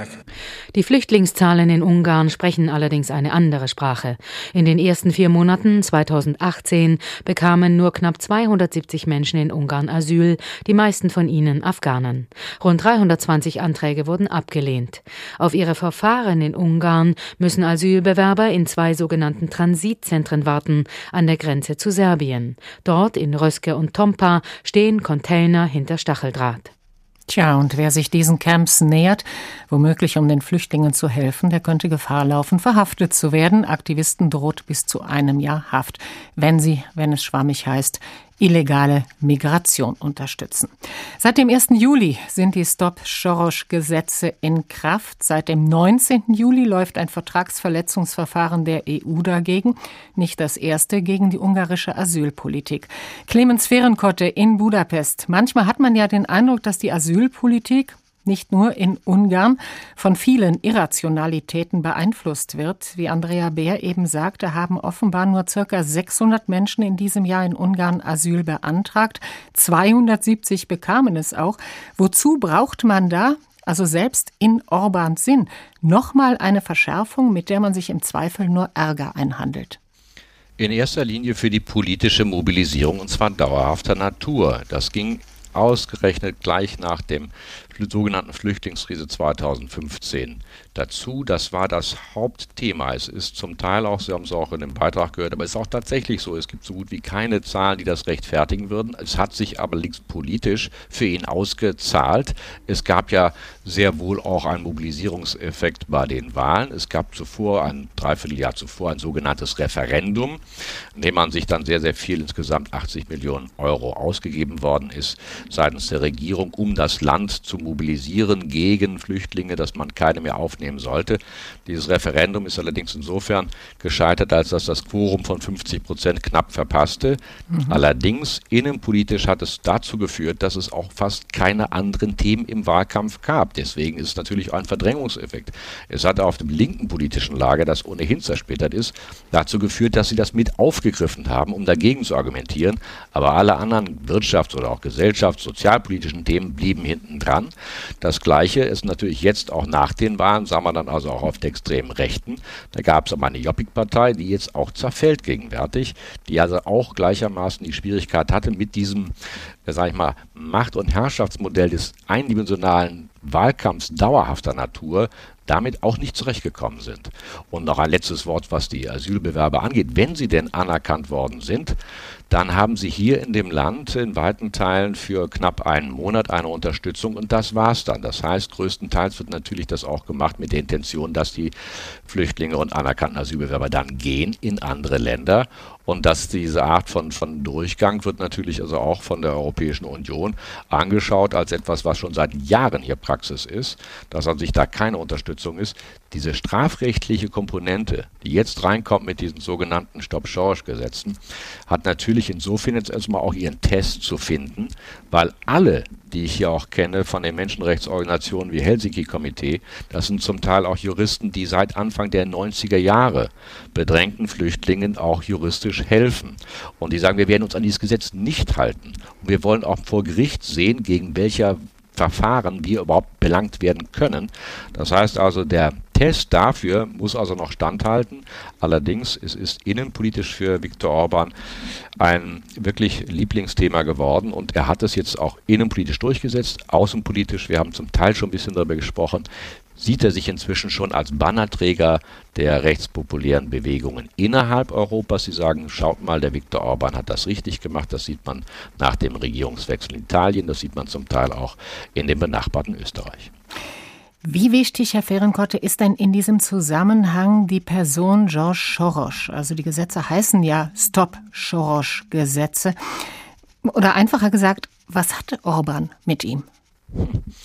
Die Flüchtlingszahlen in Ungarn sprechen allerdings eine andere Sprache. In den ersten vier Monaten zweitausendachtzehn bekamen nur knapp zweihundertsiebzig Menschen in Ungarn Asyl, die meisten von ihnen Afghanen. Rund dreihundertzwanzig Anträge wurden abgelehnt. Auf ihre Verfahren in Ungarn müssen Asylbewerber in zwei sogenannten Transitzentren warten, an der Grenze zu Serbien. Dort in Röske und Tompa stehen Container hinter Stacheldraht. Tja, und wer sich diesen Camps nähert, womöglich um den Flüchtlingen zu helfen, der könnte Gefahr laufen, verhaftet zu werden. Aktivisten droht bis zu einem Jahr Haft, wenn sie, wenn es schwammig heißt, illegale Migration unterstützen. Seit dem ersten Juli sind die Stop-Soros-Gesetze in Kraft. Seit dem neunzehnten Juli läuft ein Vertragsverletzungsverfahren der E U dagegen. Nicht das erste gegen die ungarische Asylpolitik. Clemens Ferenkotte in Budapest. Manchmal hat man ja den Eindruck, dass die Asylpolitik nicht nur in Ungarn von vielen Irrationalitäten beeinflusst wird. Wie Andrea Beer eben sagte, haben offenbar nur circa sechshundert Menschen in diesem Jahr in Ungarn Asyl beantragt. zweihundertsiebzig bekamen es auch. Wozu braucht man da, also selbst in Orbáns Sinn, nochmal eine Verschärfung, mit der man sich im Zweifel nur Ärger einhandelt? In erster Linie für die politische Mobilisierung, und zwar dauerhafter Natur. Das ging ausgerechnet gleich nach dem sogenannten Flüchtlingskrise zweitausendfünfzehn dazu. Das war das Hauptthema. Es ist zum Teil auch, Sie haben es auch in dem Beitrag gehört, aber es ist auch tatsächlich so, es gibt so gut wie keine Zahlen, die das rechtfertigen würden. Es hat sich aber politisch für ihn ausgezahlt. Es gab ja sehr wohl auch einen Mobilisierungseffekt bei den Wahlen. Es gab zuvor, ein Dreivierteljahr zuvor, ein sogenanntes Referendum, in dem man sich dann sehr, sehr viel, insgesamt achtzig Millionen Euro ausgegeben worden ist, seitens der Regierung, um das Land zu mobilisieren gegen Flüchtlinge, dass man keine mehr aufnehmen sollte. Dieses Referendum ist allerdings insofern gescheitert, als dass das Quorum von fünfzig Prozent knapp verpasste. Mhm. Allerdings innenpolitisch hat es dazu geführt, dass es auch fast keine anderen Themen im Wahlkampf gab. Deswegen ist es natürlich auch ein Verdrängungseffekt. Es hat auf dem linken politischen Lager, das ohnehin zersplittert ist, dazu geführt, dass sie das mit aufgegriffen haben, um dagegen zu argumentieren. Aber alle anderen wirtschafts- oder auch gesellschafts-, sozialpolitischen Themen blieben hinten dran. Das Gleiche ist natürlich jetzt auch nach den Wahlen, sagen wir dann also auch auf der extremen Rechten. Da gab es aber eine Jobbik-Partei, die jetzt auch zerfällt gegenwärtig, die also auch gleichermaßen die Schwierigkeit hatte, mit diesem, sag ich mal, Macht- und Herrschaftsmodell des eindimensionalen Wahlkampfs dauerhafter Natur damit auch nicht zurechtgekommen sind. Und noch ein letztes Wort, was die Asylbewerber angeht. Wenn sie denn anerkannt worden sind, dann haben sie hier in dem Land in weiten Teilen für knapp einen Monat eine Unterstützung und das war's dann. Das heißt, größtenteils wird natürlich das auch gemacht mit der Intention, dass die Flüchtlinge und anerkannten Asylbewerber dann gehen in andere Länder. Und dass diese Art von, von Durchgang wird natürlich also auch von der Europäischen Union angeschaut als etwas, was schon seit Jahren hier Praxis ist, dass an sich da keine Unterstützung ist. Diese strafrechtliche Komponente, die jetzt reinkommt mit diesen sogenannten Stop-Soros-Gesetzen, hat natürlich insofern jetzt erstmal auch ihren Test zu finden, weil alle, die ich hier auch kenne von den Menschenrechtsorganisationen wie Helsinki-Komitee, das sind zum Teil auch Juristen, die seit Anfang der neunziger Jahre bedrängten Flüchtlingen auch juristisch helfen. Und die sagen, wir werden uns an dieses Gesetz nicht halten. Und wir wollen auch vor Gericht sehen, gegen welcher Verfahren wir überhaupt belangt werden können. Das heißt also, der Test dafür muss also noch standhalten. Allerdings, es ist innenpolitisch für Viktor Orbán ein wirklich Lieblingsthema geworden und er hat es jetzt auch innenpolitisch durchgesetzt, außenpolitisch, wir haben zum Teil schon ein bisschen darüber gesprochen, sieht er sich inzwischen schon als Bannerträger der rechtspopulären Bewegungen innerhalb Europas. Sie sagen, schaut mal, der Viktor Orbán hat das richtig gemacht. Das sieht man nach dem Regierungswechsel in Italien, das sieht man zum Teil auch in dem benachbarten Österreich. Wie wichtig, Herr Ferenkotte, ist denn in diesem Zusammenhang die Person George Soros? Also die Gesetze heißen ja Stop-Soros-Gesetze. Oder einfacher gesagt, was hatte Orbán mit ihm?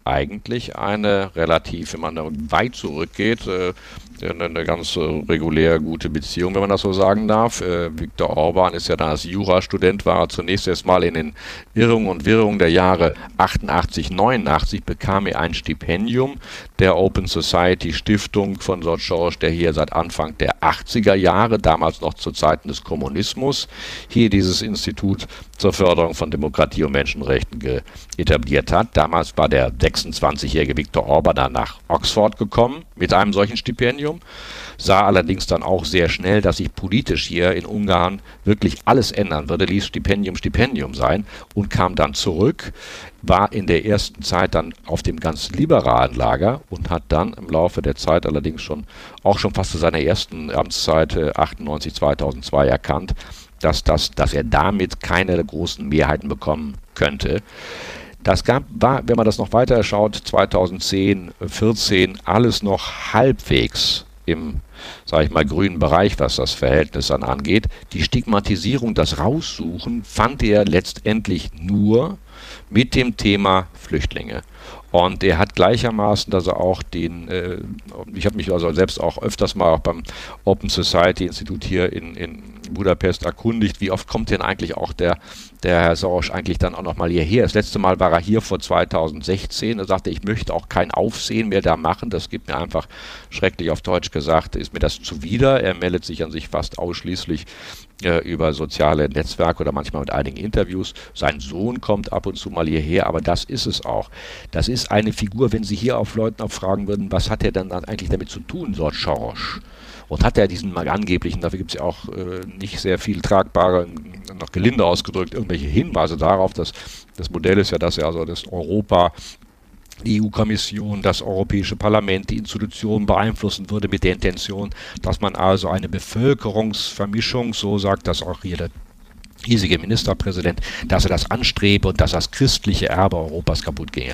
eigentlich eine relativ, wenn man weit zurückgeht, äh, eine ganz äh, regulär gute Beziehung, wenn man das so sagen darf. Äh, Viktor Orban ist ja dann als Jurastudent, war er zunächst erstmal in den Irrungen und Wirrungen der Jahre achtundachtzig, neunundachtzig, bekam er ein Stipendium der Open Society Stiftung von George Soros, der hier seit Anfang der achtziger Jahre, damals noch zu Zeiten des Kommunismus, hier dieses Institut zur Förderung von Demokratie und Menschenrechten ge- etabliert hat. Damals war der sechsundzwanzigjährige Viktor Orban dann nach Oxford gekommen mit einem solchen Stipendium, sah allerdings dann auch sehr schnell, dass sich politisch hier in Ungarn wirklich alles ändern würde, ließ Stipendium Stipendium sein und kam dann zurück, war in der ersten Zeit dann auf dem ganz liberalen Lager und hat dann im Laufe der Zeit allerdings schon auch schon fast zu seiner ersten Amtszeit äh, achtundneunzig, zweitausendzwei erkannt, dass, das, dass er damit keine großen Mehrheiten bekommen könnte. Das gab, war, wenn man das noch weiter schaut, zweitausendzehn, vierzehn, alles noch halbwegs im, sage ich mal, grünen Bereich, was das Verhältnis dann angeht. Die Stigmatisierung, das Raussuchen, fand er letztendlich nur mit dem Thema Flüchtlinge. Und er hat gleichermaßen, dass er auch den, äh, ich habe mich also selbst auch öfters mal auch beim Open Society Institut hier in, in Budapest erkundigt, wie oft kommt denn eigentlich auch der, der Herr Soros eigentlich dann auch nochmal hierher. Das letzte Mal war er hier vor zweitausendsechzehn, er sagte, ich möchte auch kein Aufsehen mehr da machen, das gibt mir einfach, schrecklich auf Deutsch gesagt, ist mir das zuwider. Er meldet sich an sich fast ausschließlich äh, über soziale Netzwerke oder manchmal mit einigen Interviews. Sein Sohn kommt ab und zu mal hierher, aber das ist es auch. Das ist eine Figur, wenn Sie hier auf Leuten auch fragen würden, was hat er dann eigentlich damit zu tun, George Soros? Und hat er diesen mal angeblichen, dafür gibt es ja auch äh, nicht sehr viel tragbare, noch gelinde ausgedrückt, irgendwelche Hinweise darauf, dass das Modell ist ja, dass er also das Europa, die E U-Kommission, das Europäische Parlament, die Institutionen beeinflussen würde mit der Intention, dass man also eine Bevölkerungsvermischung, so sagt das auch hier der hiesige Ministerpräsident, dass er das anstrebe und dass das christliche Erbe Europas kaputt gehe.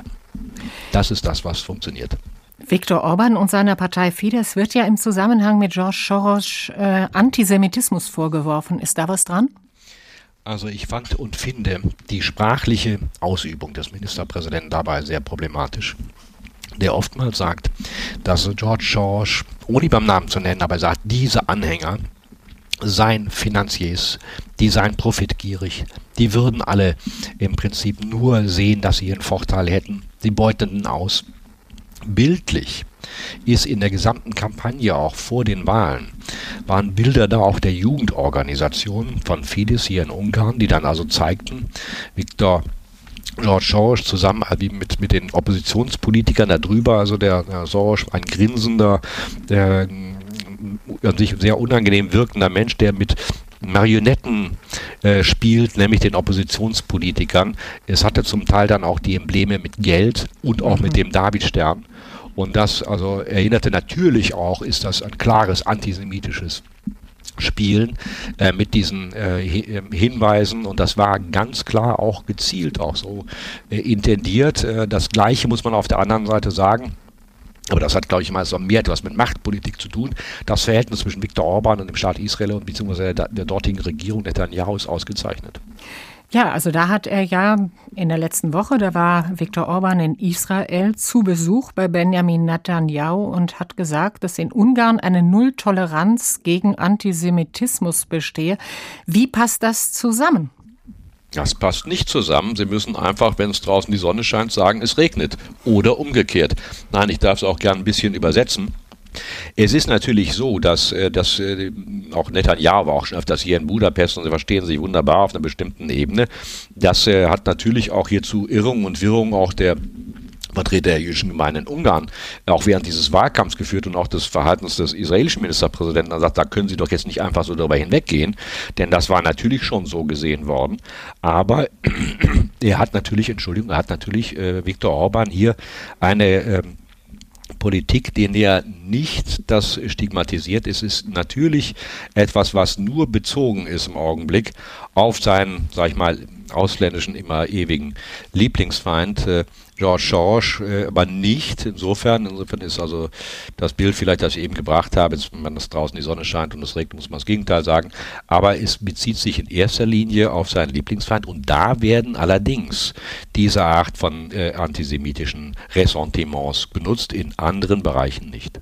Das ist das, was funktioniert. Viktor Orban und seiner Partei Fidesz wird ja im Zusammenhang mit George Soros äh, Antisemitismus vorgeworfen. Ist da was dran? Also ich fand und finde die sprachliche Ausübung des Ministerpräsidenten dabei sehr problematisch. Der oftmals sagt, dass George Soros, ohne ihn beim Namen zu nennen, aber er sagt, diese Anhänger seien Finanziers, die seien profitgierig, die würden alle im Prinzip nur sehen, dass sie einen Vorteil hätten, sie beuteten aus. Bildlich ist in der gesamten Kampagne, auch vor den Wahlen, waren Bilder da auch der Jugendorganisation von Fidesz hier in Ungarn, die dann also zeigten, Viktor George Soros zusammen mit, mit den Oppositionspolitikern da drüber, also der, der Soros, ein grinsender, der an sich sehr unangenehm wirkender Mensch, der mit Marionetten äh, spielt, nämlich den Oppositionspolitikern. Es hatte zum Teil dann auch die Embleme mit Geld und auch mit dem Davidstern. Und das also erinnerte natürlich auch, ist das ein klares antisemitisches Spielen äh, mit diesen äh, Hinweisen, und das war ganz klar auch gezielt auch so äh, intendiert. Äh, das Gleiche muss man auf der anderen Seite sagen. Aber das hat, glaube ich, mal so mehr etwas mit Machtpolitik zu tun. Das Verhältnis zwischen Viktor Orban und dem Staat Israel und beziehungsweise der, der dortigen Regierung Netanyahu ist ausgezeichnet. Ja, also da hat er ja in der letzten Woche, da war Viktor Orban in Israel zu Besuch bei Benjamin Netanyahu und hat gesagt, dass in Ungarn eine Nulltoleranz gegen Antisemitismus bestehe. Wie passt das zusammen? Das passt nicht zusammen. Sie müssen einfach, wenn es draußen die Sonne scheint, sagen, es regnet. Oder umgekehrt. Nein, ich darf es auch gern ein bisschen übersetzen. Es ist natürlich so, dass, dass auch Netanyahu war auch schon öfters hier in Budapest und Sie verstehen sich wunderbar auf einer bestimmten Ebene. Das hat natürlich auch hier zu Irrungen und Wirrungen auch der Vertreter der jüdischen Gemeinde in Ungarn auch während dieses Wahlkampfs geführt und auch des Verhaltens des israelischen Ministerpräsidenten. Er sagt, da können Sie doch jetzt nicht einfach so darüber hinweggehen, denn das war natürlich schon so gesehen worden. Aber er hat natürlich, Entschuldigung, er hat natürlich äh, Viktor Orban hier eine äh, Politik, in der nicht das stigmatisiert ist, ist natürlich etwas, was nur bezogen ist im Augenblick auf seinen, sag ich mal, ausländischen, immer ewigen Lieblingsfeind, äh, George Soros, äh, aber nicht. Insofern, insofern ist also das Bild vielleicht, das ich eben gebracht habe, jetzt, wenn es draußen die Sonne scheint und es regnet, muss man das Gegenteil sagen, aber es bezieht sich in erster Linie auf seinen Lieblingsfeind und da werden allerdings diese Art von äh, antisemitischen Ressentiments benutzt, in anderen Bereichen nicht.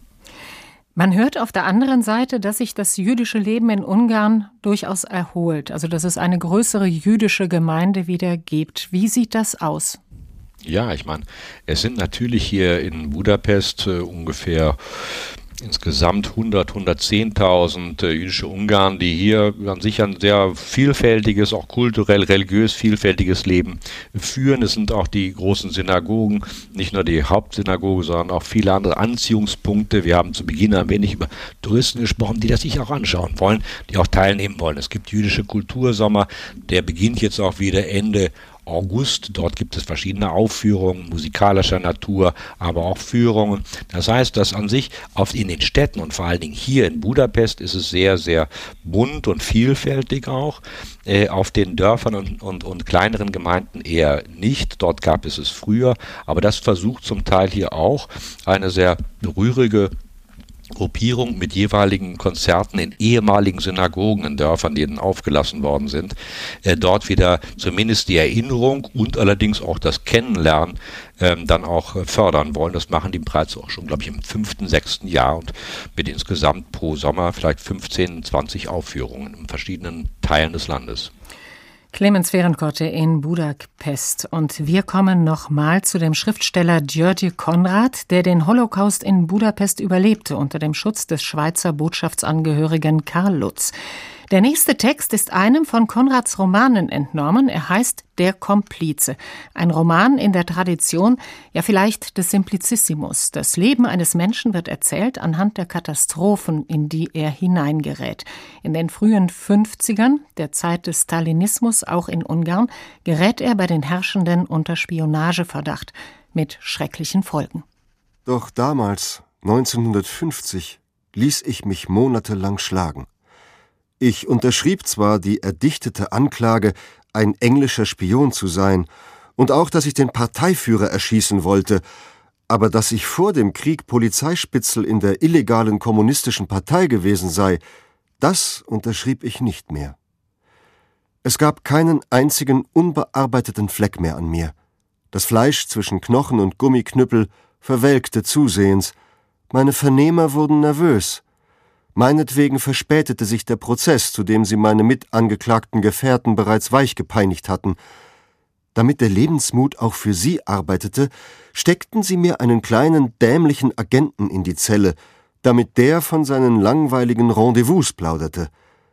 Man hört auf der anderen Seite, dass sich das jüdische Leben in Ungarn durchaus erholt, also dass es eine größere jüdische Gemeinde wieder gibt. Wie sieht das aus? Ja, ich meine, es sind natürlich hier in Budapest äh, ungefähr insgesamt hundert, hundertzehntausend äh, jüdische Ungarn, die hier an sich ein sehr vielfältiges, auch kulturell, religiös vielfältiges Leben führen. Es sind auch die großen Synagogen, nicht nur die Hauptsynagoge, sondern auch viele andere Anziehungspunkte. Wir haben zu Beginn ein wenig über Touristen gesprochen, die das sich auch anschauen wollen, die auch teilnehmen wollen. Es gibt jüdische Kultursommer, der beginnt jetzt auch wieder Ende August. Dort gibt es verschiedene Aufführungen musikalischer Natur, aber auch Führungen. Das heißt, dass an sich auf, in den Städten und vor allen Dingen hier in Budapest ist es sehr, sehr bunt und vielfältig auch. Äh, auf den Dörfern und, und, und kleineren Gemeinden eher nicht. Dort gab es es früher, aber das versucht zum Teil hier auch eine sehr rührige Gruppierung mit jeweiligen Konzerten in ehemaligen Synagogen in Dörfern, die dann aufgelassen worden sind, äh, dort wieder zumindest die Erinnerung und allerdings auch das Kennenlernen ähm, dann auch äh, fördern wollen. Das machen die bereits auch schon, glaube ich, im fünften, sechsten Jahr und mit insgesamt pro Sommer vielleicht fünfzehn, zwanzig Aufführungen in verschiedenen Teilen des Landes. Clemens Ferenkotte in Budapest. Und wir kommen nochmal zu dem Schriftsteller György Konrad, der den Holocaust in Budapest überlebte unter dem Schutz des Schweizer Botschaftsangehörigen Karl Lutz. Der nächste Text ist einem von Konrads Romanen entnommen. Er heißt Der Komplize. Ein Roman in der Tradition, ja vielleicht des Simplicissimus. Das Leben eines Menschen wird erzählt anhand der Katastrophen, in die er hineingerät. In den frühen fünfzigern, der Zeit des Stalinismus auch in Ungarn, gerät er bei den Herrschenden unter Spionageverdacht mit schrecklichen Folgen. Doch damals, neunzehnhundertfünfzig, ließ ich mich monatelang schlagen. Ich unterschrieb zwar die erdichtete Anklage, ein englischer Spion zu sein, und auch, dass ich den Parteiführer erschießen wollte, aber dass ich vor dem Krieg Polizeispitzel in der illegalen kommunistischen Partei gewesen sei, das unterschrieb ich nicht mehr. Es gab keinen einzigen unbearbeiteten Fleck mehr an mir. Das Fleisch zwischen Knochen und Gummiknüppel verwelkte zusehends. Meine Vernehmer wurden nervös. Meinetwegen verspätete sich der Prozess, zu dem sie meine mitangeklagten Gefährten bereits weich gepeinigt hatten. Damit der Lebensmut auch für sie arbeitete, steckten sie mir einen kleinen, dämlichen Agenten in die Zelle, damit der von seinen langweiligen Rendezvous plauderte.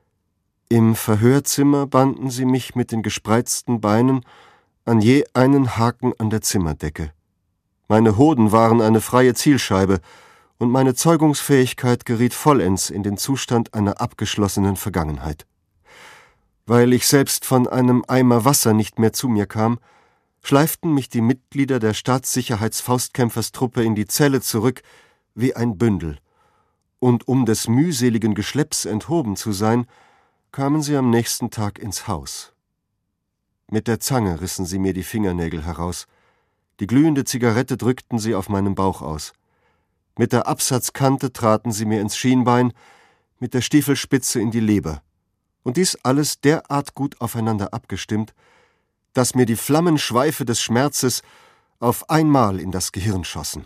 Im Verhörzimmer banden sie mich mit den gespreizten Beinen an je einen Haken an der Zimmerdecke. Meine Hoden waren eine freie Zielscheibe, und meine Zeugungsfähigkeit geriet vollends in den Zustand einer abgeschlossenen Vergangenheit. Weil ich selbst von einem Eimer Wasser nicht mehr zu mir kam, schleiften mich die Mitglieder der Staatssicherheitsfaustkämpferstruppe in die Zelle zurück wie ein Bündel, und um des mühseligen Geschlepps enthoben zu sein, kamen sie am nächsten Tag ins Haus. Mit der Zange rissen sie mir die Fingernägel heraus, die glühende Zigarette drückten sie auf meinem Bauch aus. Mit der Absatzkante traten sie mir ins Schienbein, mit der Stiefelspitze in die Leber. Und dies alles derart gut aufeinander abgestimmt, dass mir die Flammenschweife des Schmerzes auf einmal in das Gehirn schossen.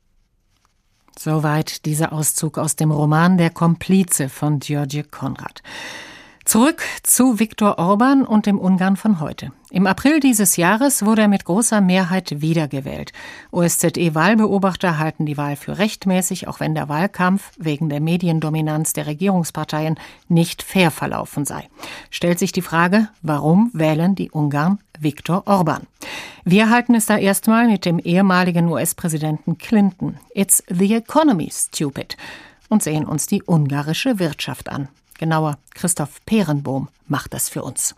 Soweit dieser Auszug aus dem Roman Der Komplize von György Konrad. Zurück zu Viktor Orbán und dem Ungarn von heute. Im April dieses Jahres wurde er mit großer Mehrheit wiedergewählt. O S Z E-Wahlbeobachter halten die Wahl für rechtmäßig, auch wenn der Wahlkampf wegen der Mediendominanz der Regierungsparteien nicht fair verlaufen sei. Stellt sich die Frage, warum wählen die Ungarn Viktor Orbán? Wir halten es da erstmal mit dem ehemaligen U S-Präsidenten Clinton. It's the economy, stupid. Und sehen uns die ungarische Wirtschaft an. Genauer, Christoph Peerenbohm macht das für uns.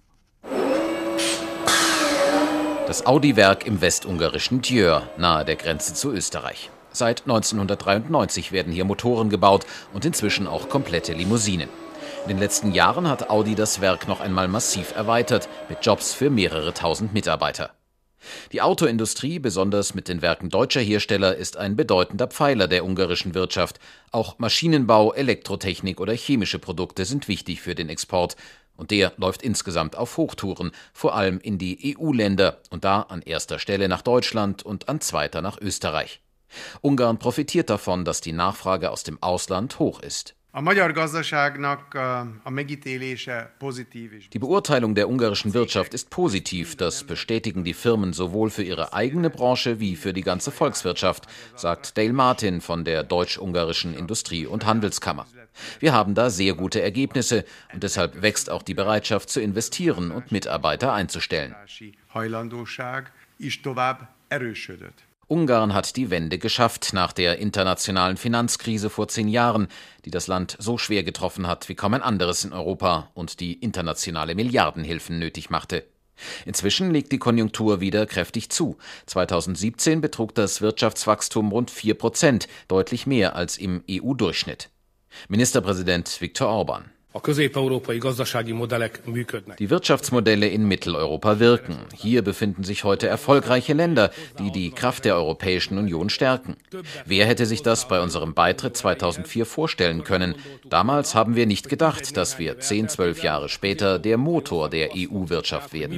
Das Audi-Werk im westungarischen Győr, nahe der Grenze zu Österreich. Seit neunzehnhundertdreiundneunzig werden hier Motoren gebaut und inzwischen auch komplette Limousinen. In den letzten Jahren hat Audi das Werk noch einmal massiv erweitert, mit Jobs für mehrere tausend Mitarbeiter. Die Autoindustrie, besonders mit den Werken deutscher Hersteller, ist ein bedeutender Pfeiler der ungarischen Wirtschaft. Auch Maschinenbau, Elektrotechnik oder chemische Produkte sind wichtig für den Export. Und der läuft insgesamt auf Hochtouren, vor allem in die E U-Länder und da an erster Stelle nach Deutschland und an zweiter nach Österreich. Ungarn profitiert davon, dass die Nachfrage aus dem Ausland hoch ist. Die Beurteilung der ungarischen Wirtschaft ist positiv. Das bestätigen die Firmen sowohl für ihre eigene Branche wie für die ganze Volkswirtschaft, sagt Dale Martin von der Deutsch-Ungarischen Industrie- und Handelskammer. Wir haben da sehr gute Ergebnisse und deshalb wächst auch die Bereitschaft zu investieren und Mitarbeiter einzustellen. Ungarn hat die Wende geschafft nach der internationalen Finanzkrise vor zehn Jahren, die das Land so schwer getroffen hat wie kaum ein anderes in Europa und die internationale Milliardenhilfen nötig machte. Inzwischen legt die Konjunktur wieder kräftig zu. zweitausendsiebzehn betrug das Wirtschaftswachstum rund vier Prozent, deutlich mehr als im E U-Durchschnitt. Ministerpräsident Viktor Orbán. Die Wirtschaftsmodelle in Mitteleuropa wirken. Hier befinden sich heute erfolgreiche Länder, die die Kraft der Europäischen Union stärken. Wer hätte sich das bei unserem Beitritt zweitausendvier vorstellen können? Damals haben wir nicht gedacht, dass wir zehn, zwölf Jahre später der Motor der E U-Wirtschaft werden.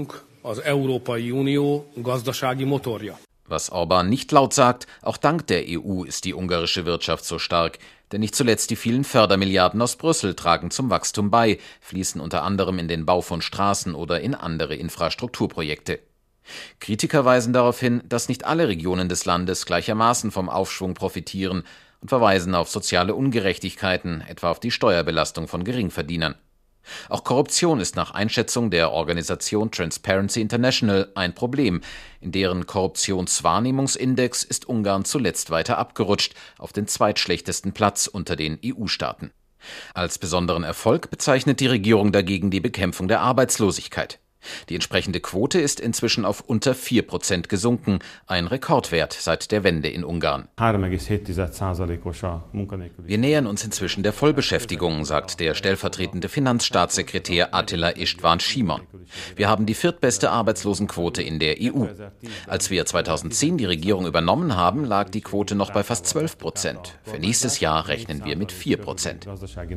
Was Orbán nicht laut sagt, auch dank der E U ist die ungarische Wirtschaft so stark. Denn nicht zuletzt die vielen Fördermilliarden aus Brüssel tragen zum Wachstum bei, fließen unter anderem in den Bau von Straßen oder in andere Infrastrukturprojekte. Kritiker weisen darauf hin, dass nicht alle Regionen des Landes gleichermaßen vom Aufschwung profitieren und verweisen auf soziale Ungerechtigkeiten, etwa auf die Steuerbelastung von Geringverdienern. Auch Korruption ist nach Einschätzung der Organisation Transparency International ein Problem. In deren Korruptionswahrnehmungsindex ist Ungarn zuletzt weiter abgerutscht, auf den zweitschlechtesten Platz unter den E U-Staaten. Als besonderen Erfolg bezeichnet die Regierung dagegen die Bekämpfung der Arbeitslosigkeit. Die entsprechende Quote ist inzwischen auf unter vier Prozent gesunken, ein Rekordwert seit der Wende in Ungarn. Wir nähern uns inzwischen der Vollbeschäftigung, sagt der stellvertretende Finanzstaatssekretär Attila István Simon. Wir haben die viertbeste Arbeitslosenquote in der E U. Als wir zweitausendzehn die Regierung übernommen haben, lag die Quote noch bei fast zwölf Prozent. Für nächstes Jahr rechnen wir mit vier Prozent.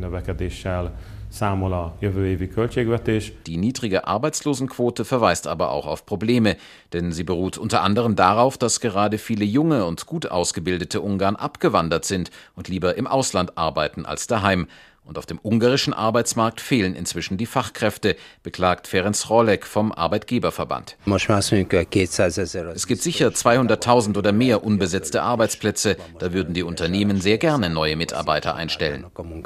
Die niedrige Arbeitslosenquote verweist aber auch auf Probleme, denn sie beruht unter anderem darauf, dass gerade viele junge und gut ausgebildete Ungarn abgewandert sind und lieber im Ausland arbeiten als daheim. Und auf dem ungarischen Arbeitsmarkt fehlen inzwischen die Fachkräfte, beklagt Ferenc Rolek vom Arbeitgeberverband. Es gibt sicher zweihunderttausend oder mehr unbesetzte Arbeitsplätze, da würden die Unternehmen sehr gerne neue Mitarbeiter einstellen.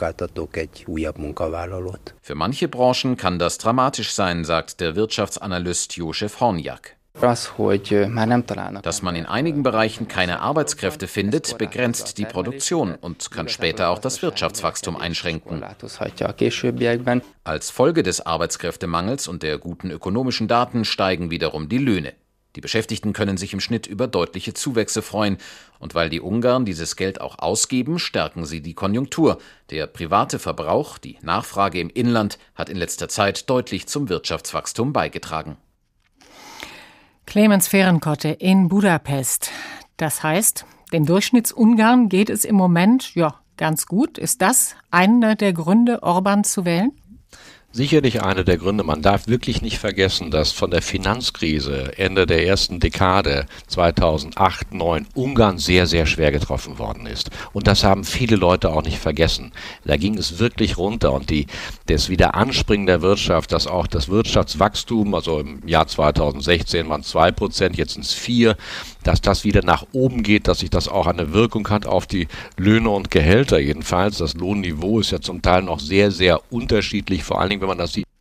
Für manche Branchen kann das dramatisch sein, sagt der Wirtschaftsanalyst József Hornjak. Dass man in einigen Bereichen keine Arbeitskräfte findet, begrenzt die Produktion und kann später auch das Wirtschaftswachstum einschränken. Als Folge des Arbeitskräftemangels und der guten ökonomischen Daten steigen wiederum die Löhne. Die Beschäftigten können sich im Schnitt über deutliche Zuwächse freuen. Und weil die Ungarn dieses Geld auch ausgeben, stärken sie die Konjunktur. Der private Verbrauch, die Nachfrage im Inland, hat in letzter Zeit deutlich zum Wirtschaftswachstum beigetragen. Clemens Ferenkotte in Budapest. Das heißt, dem Durchschnittsungarn geht es im Moment, ja, ganz gut. Ist das einer der Gründe, Orbán zu wählen? Sicherlich einer der Gründe. Man darf wirklich nicht vergessen, dass von der Finanzkrise Ende der ersten Dekade zweitausendacht neun Ungarn sehr, sehr schwer getroffen worden ist. Und das haben viele Leute auch nicht vergessen. Da ging es wirklich runter und die, das Wiederanspringen der Wirtschaft, dass auch das Wirtschaftswachstum, also im Jahr zweitausendsechzehn waren es zwei Prozent, jetzt sind es vier, dass das wieder nach oben geht, dass sich das auch eine Wirkung hat auf die Löhne und Gehälter jedenfalls. Das Lohnniveau ist ja zum Teil noch sehr, sehr unterschiedlich, vor allen Dingen wenn man das sieht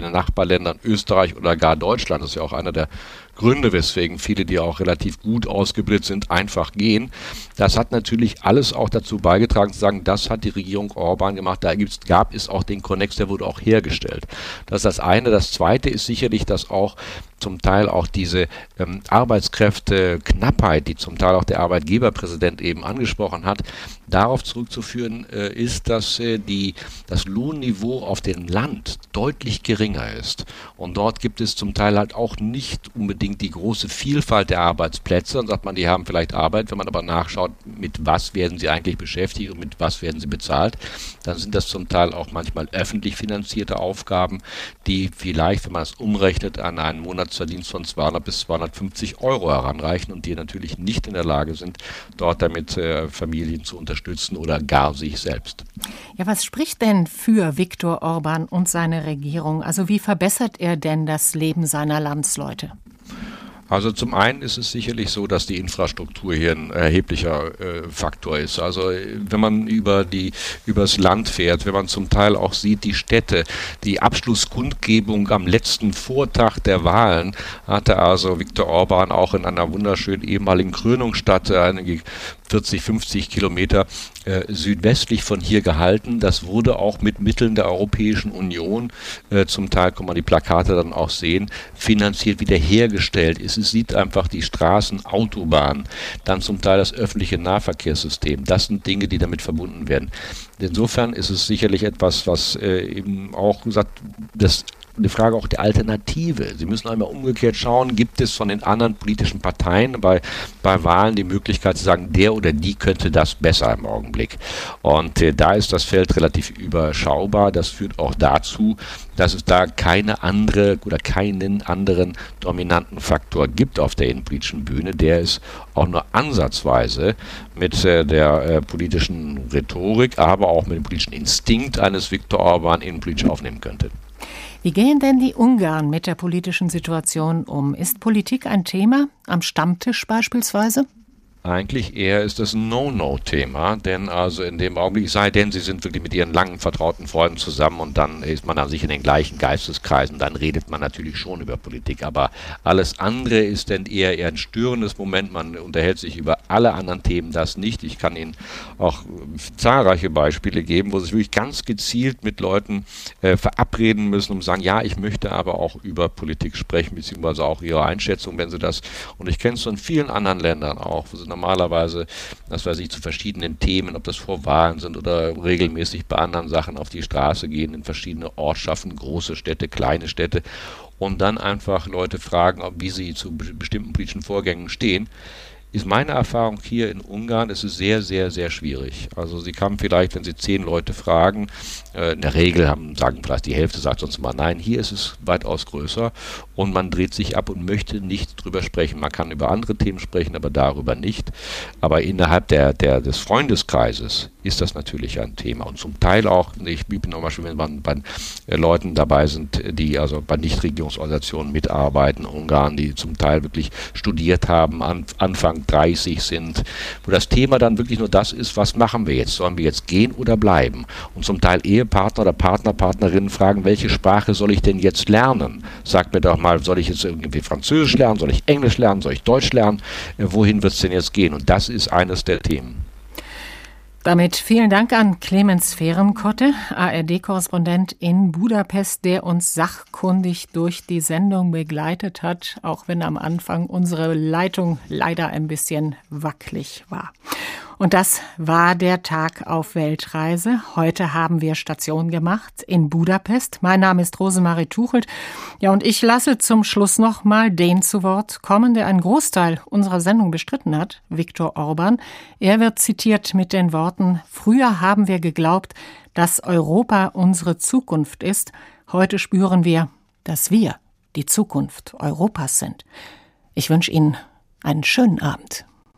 in den Nachbarländern Österreich oder gar Deutschland. Das ist ja auch einer der Gründe, weswegen viele, die auch relativ gut ausgebildet sind, einfach gehen. Das hat natürlich alles auch dazu beigetragen, zu sagen, das hat die Regierung Orban gemacht. Da gibt's, gab es auch den Konnex, der wurde auch hergestellt. Das ist das eine. Das zweite ist sicherlich, dass auch zum Teil auch diese ähm, Arbeitskräfteknappheit, die zum Teil auch der Arbeitgeberpräsident eben angesprochen hat, darauf zurückzuführen äh, ist, dass äh, die, das Lohnniveau auf dem Land deutlich geringer ist. Und dort gibt es zum Teil halt auch nicht unbedingt die große Vielfalt der Arbeitsplätze. Dann sagt man, die haben vielleicht Arbeit. Wenn man aber nachschaut, mit was werden sie eigentlich beschäftigt und mit was werden sie bezahlt, dann sind das zum Teil auch manchmal öffentlich finanzierte Aufgaben, die vielleicht, wenn man es umrechnet, an einen Monatsverdienst von zweihundert bis zweihundertfünfzig Euro heranreichen und die natürlich nicht in der Lage sind, dort damit äh, Familien zu unterstützen oder gar sich selbst. Ja, was spricht denn für Viktor Orban und seine Regierung? Also wie verbessert er denn das Leben seiner Landsleute? Also zum einen ist es sicherlich so, dass die Infrastruktur hier ein erheblicher äh, Faktor ist. Also wenn man über die übers Land fährt, wenn man zum Teil auch sieht, die Städte, die Abschlusskundgebung am letzten Vortag der Wahlen hatte also Viktor Orban auch in einer wunderschönen ehemaligen Krönungsstadt, einige vierzig, fünfzig Kilometer äh, südwestlich von hier gehalten. Das wurde auch mit Mitteln der Europäischen Union, äh, zum Teil kann man die Plakate dann auch sehen, finanziert wiederhergestellt. Es sieht einfach die Straßen, Autobahnen, dann zum Teil das öffentliche Nahverkehrssystem. Das sind Dinge, die damit verbunden werden. Insofern ist es sicherlich etwas, was äh, eben auch gesagt, das eine Frage auch der Alternative. Sie müssen einmal umgekehrt schauen, gibt es von den anderen politischen Parteien bei, bei Wahlen die Möglichkeit zu sagen, der oder die könnte das besser im Augenblick. Und äh, da ist das Feld relativ überschaubar. Das führt auch dazu, dass es da keine andere oder keinen anderen dominanten Faktor gibt auf der innenpolitischen Bühne, der es auch nur ansatzweise mit äh, der äh, politischen Rhetorik, aber auch mit dem politischen Instinkt eines Viktor Orban innenpolitisch aufnehmen könnte. Wie gehen denn die Ungarn mit der politischen Situation um? Ist Politik ein Thema, am Stammtisch beispielsweise? Eigentlich eher ist das ein No-No-Thema, denn also in dem Augenblick, sei denn, sie sind wirklich mit ihren langen vertrauten Freunden zusammen und dann ist man an sich in den gleichen Geisteskreisen, dann redet man natürlich schon über Politik, aber alles andere ist dann eher, eher ein störendes Moment, man unterhält sich über alle anderen Themen, das nicht. Ich kann Ihnen auch zahlreiche Beispiele geben, wo Sie sich wirklich ganz gezielt mit Leuten äh, verabreden müssen, um zu sagen, ja, ich möchte aber auch über Politik sprechen, beziehungsweise auch Ihre Einschätzung, wenn Sie das, und ich kenne es von vielen anderen Ländern auch, wo Sie normalerweise, das weiß ich, zu verschiedenen Themen, ob das vor Wahlen sind oder regelmäßig bei anderen Sachen auf die Straße gehen, in verschiedene Ortschaften, große Städte, kleine Städte und dann einfach Leute fragen, ob, wie sie zu bestimmten politischen Vorgängen stehen. Ist meine Erfahrung hier in Ungarn, ist es sehr, sehr, sehr schwierig. Also Sie kann vielleicht, wenn Sie zehn Leute fragen, äh, in der Regel haben, sagen vielleicht die Hälfte, sagt sonst mal nein, hier ist es weitaus größer und man dreht sich ab und möchte nicht drüber sprechen. Man kann über andere Themen sprechen, aber darüber nicht. Aber innerhalb der, der, des Freundeskreises ist das natürlich ein Thema und zum Teil auch, ich bin zum Beispiel, wenn man bei äh, Leuten dabei sind, die also bei Nichtregierungsorganisationen mitarbeiten, Ungarn, die zum Teil wirklich studiert haben, an, Anfang dreißig sind, wo das Thema dann wirklich nur das ist, was machen wir jetzt? Sollen wir jetzt gehen oder bleiben? Und zum Teil Ehepartner oder Partner, Partnerinnen fragen, welche Sprache soll ich denn jetzt lernen? Sagt mir doch mal, soll ich jetzt irgendwie Französisch lernen? Soll ich Englisch lernen? Soll ich Deutsch lernen? Wohin wird es denn jetzt gehen? Und das ist eines der Themen. Damit vielen Dank an Clemens Fehrenkotte, A R D-Korrespondent in Budapest, der uns sachkundig durch die Sendung begleitet hat, auch wenn am Anfang unsere Leitung leider ein bisschen wackelig war. Und das war der Tag auf Weltreise. Heute haben wir Station gemacht in Budapest. Mein Name ist Rosemarie Tuchelt. Ja, und ich lasse zum Schluss noch mal den zu Wort kommen, der einen Großteil unserer Sendung bestritten hat, Viktor Orban. Er wird zitiert mit den Worten: Früher haben wir geglaubt, dass Europa unsere Zukunft ist. Heute spüren wir, dass wir die Zukunft Europas sind. Ich wünsche Ihnen einen schönen Abend.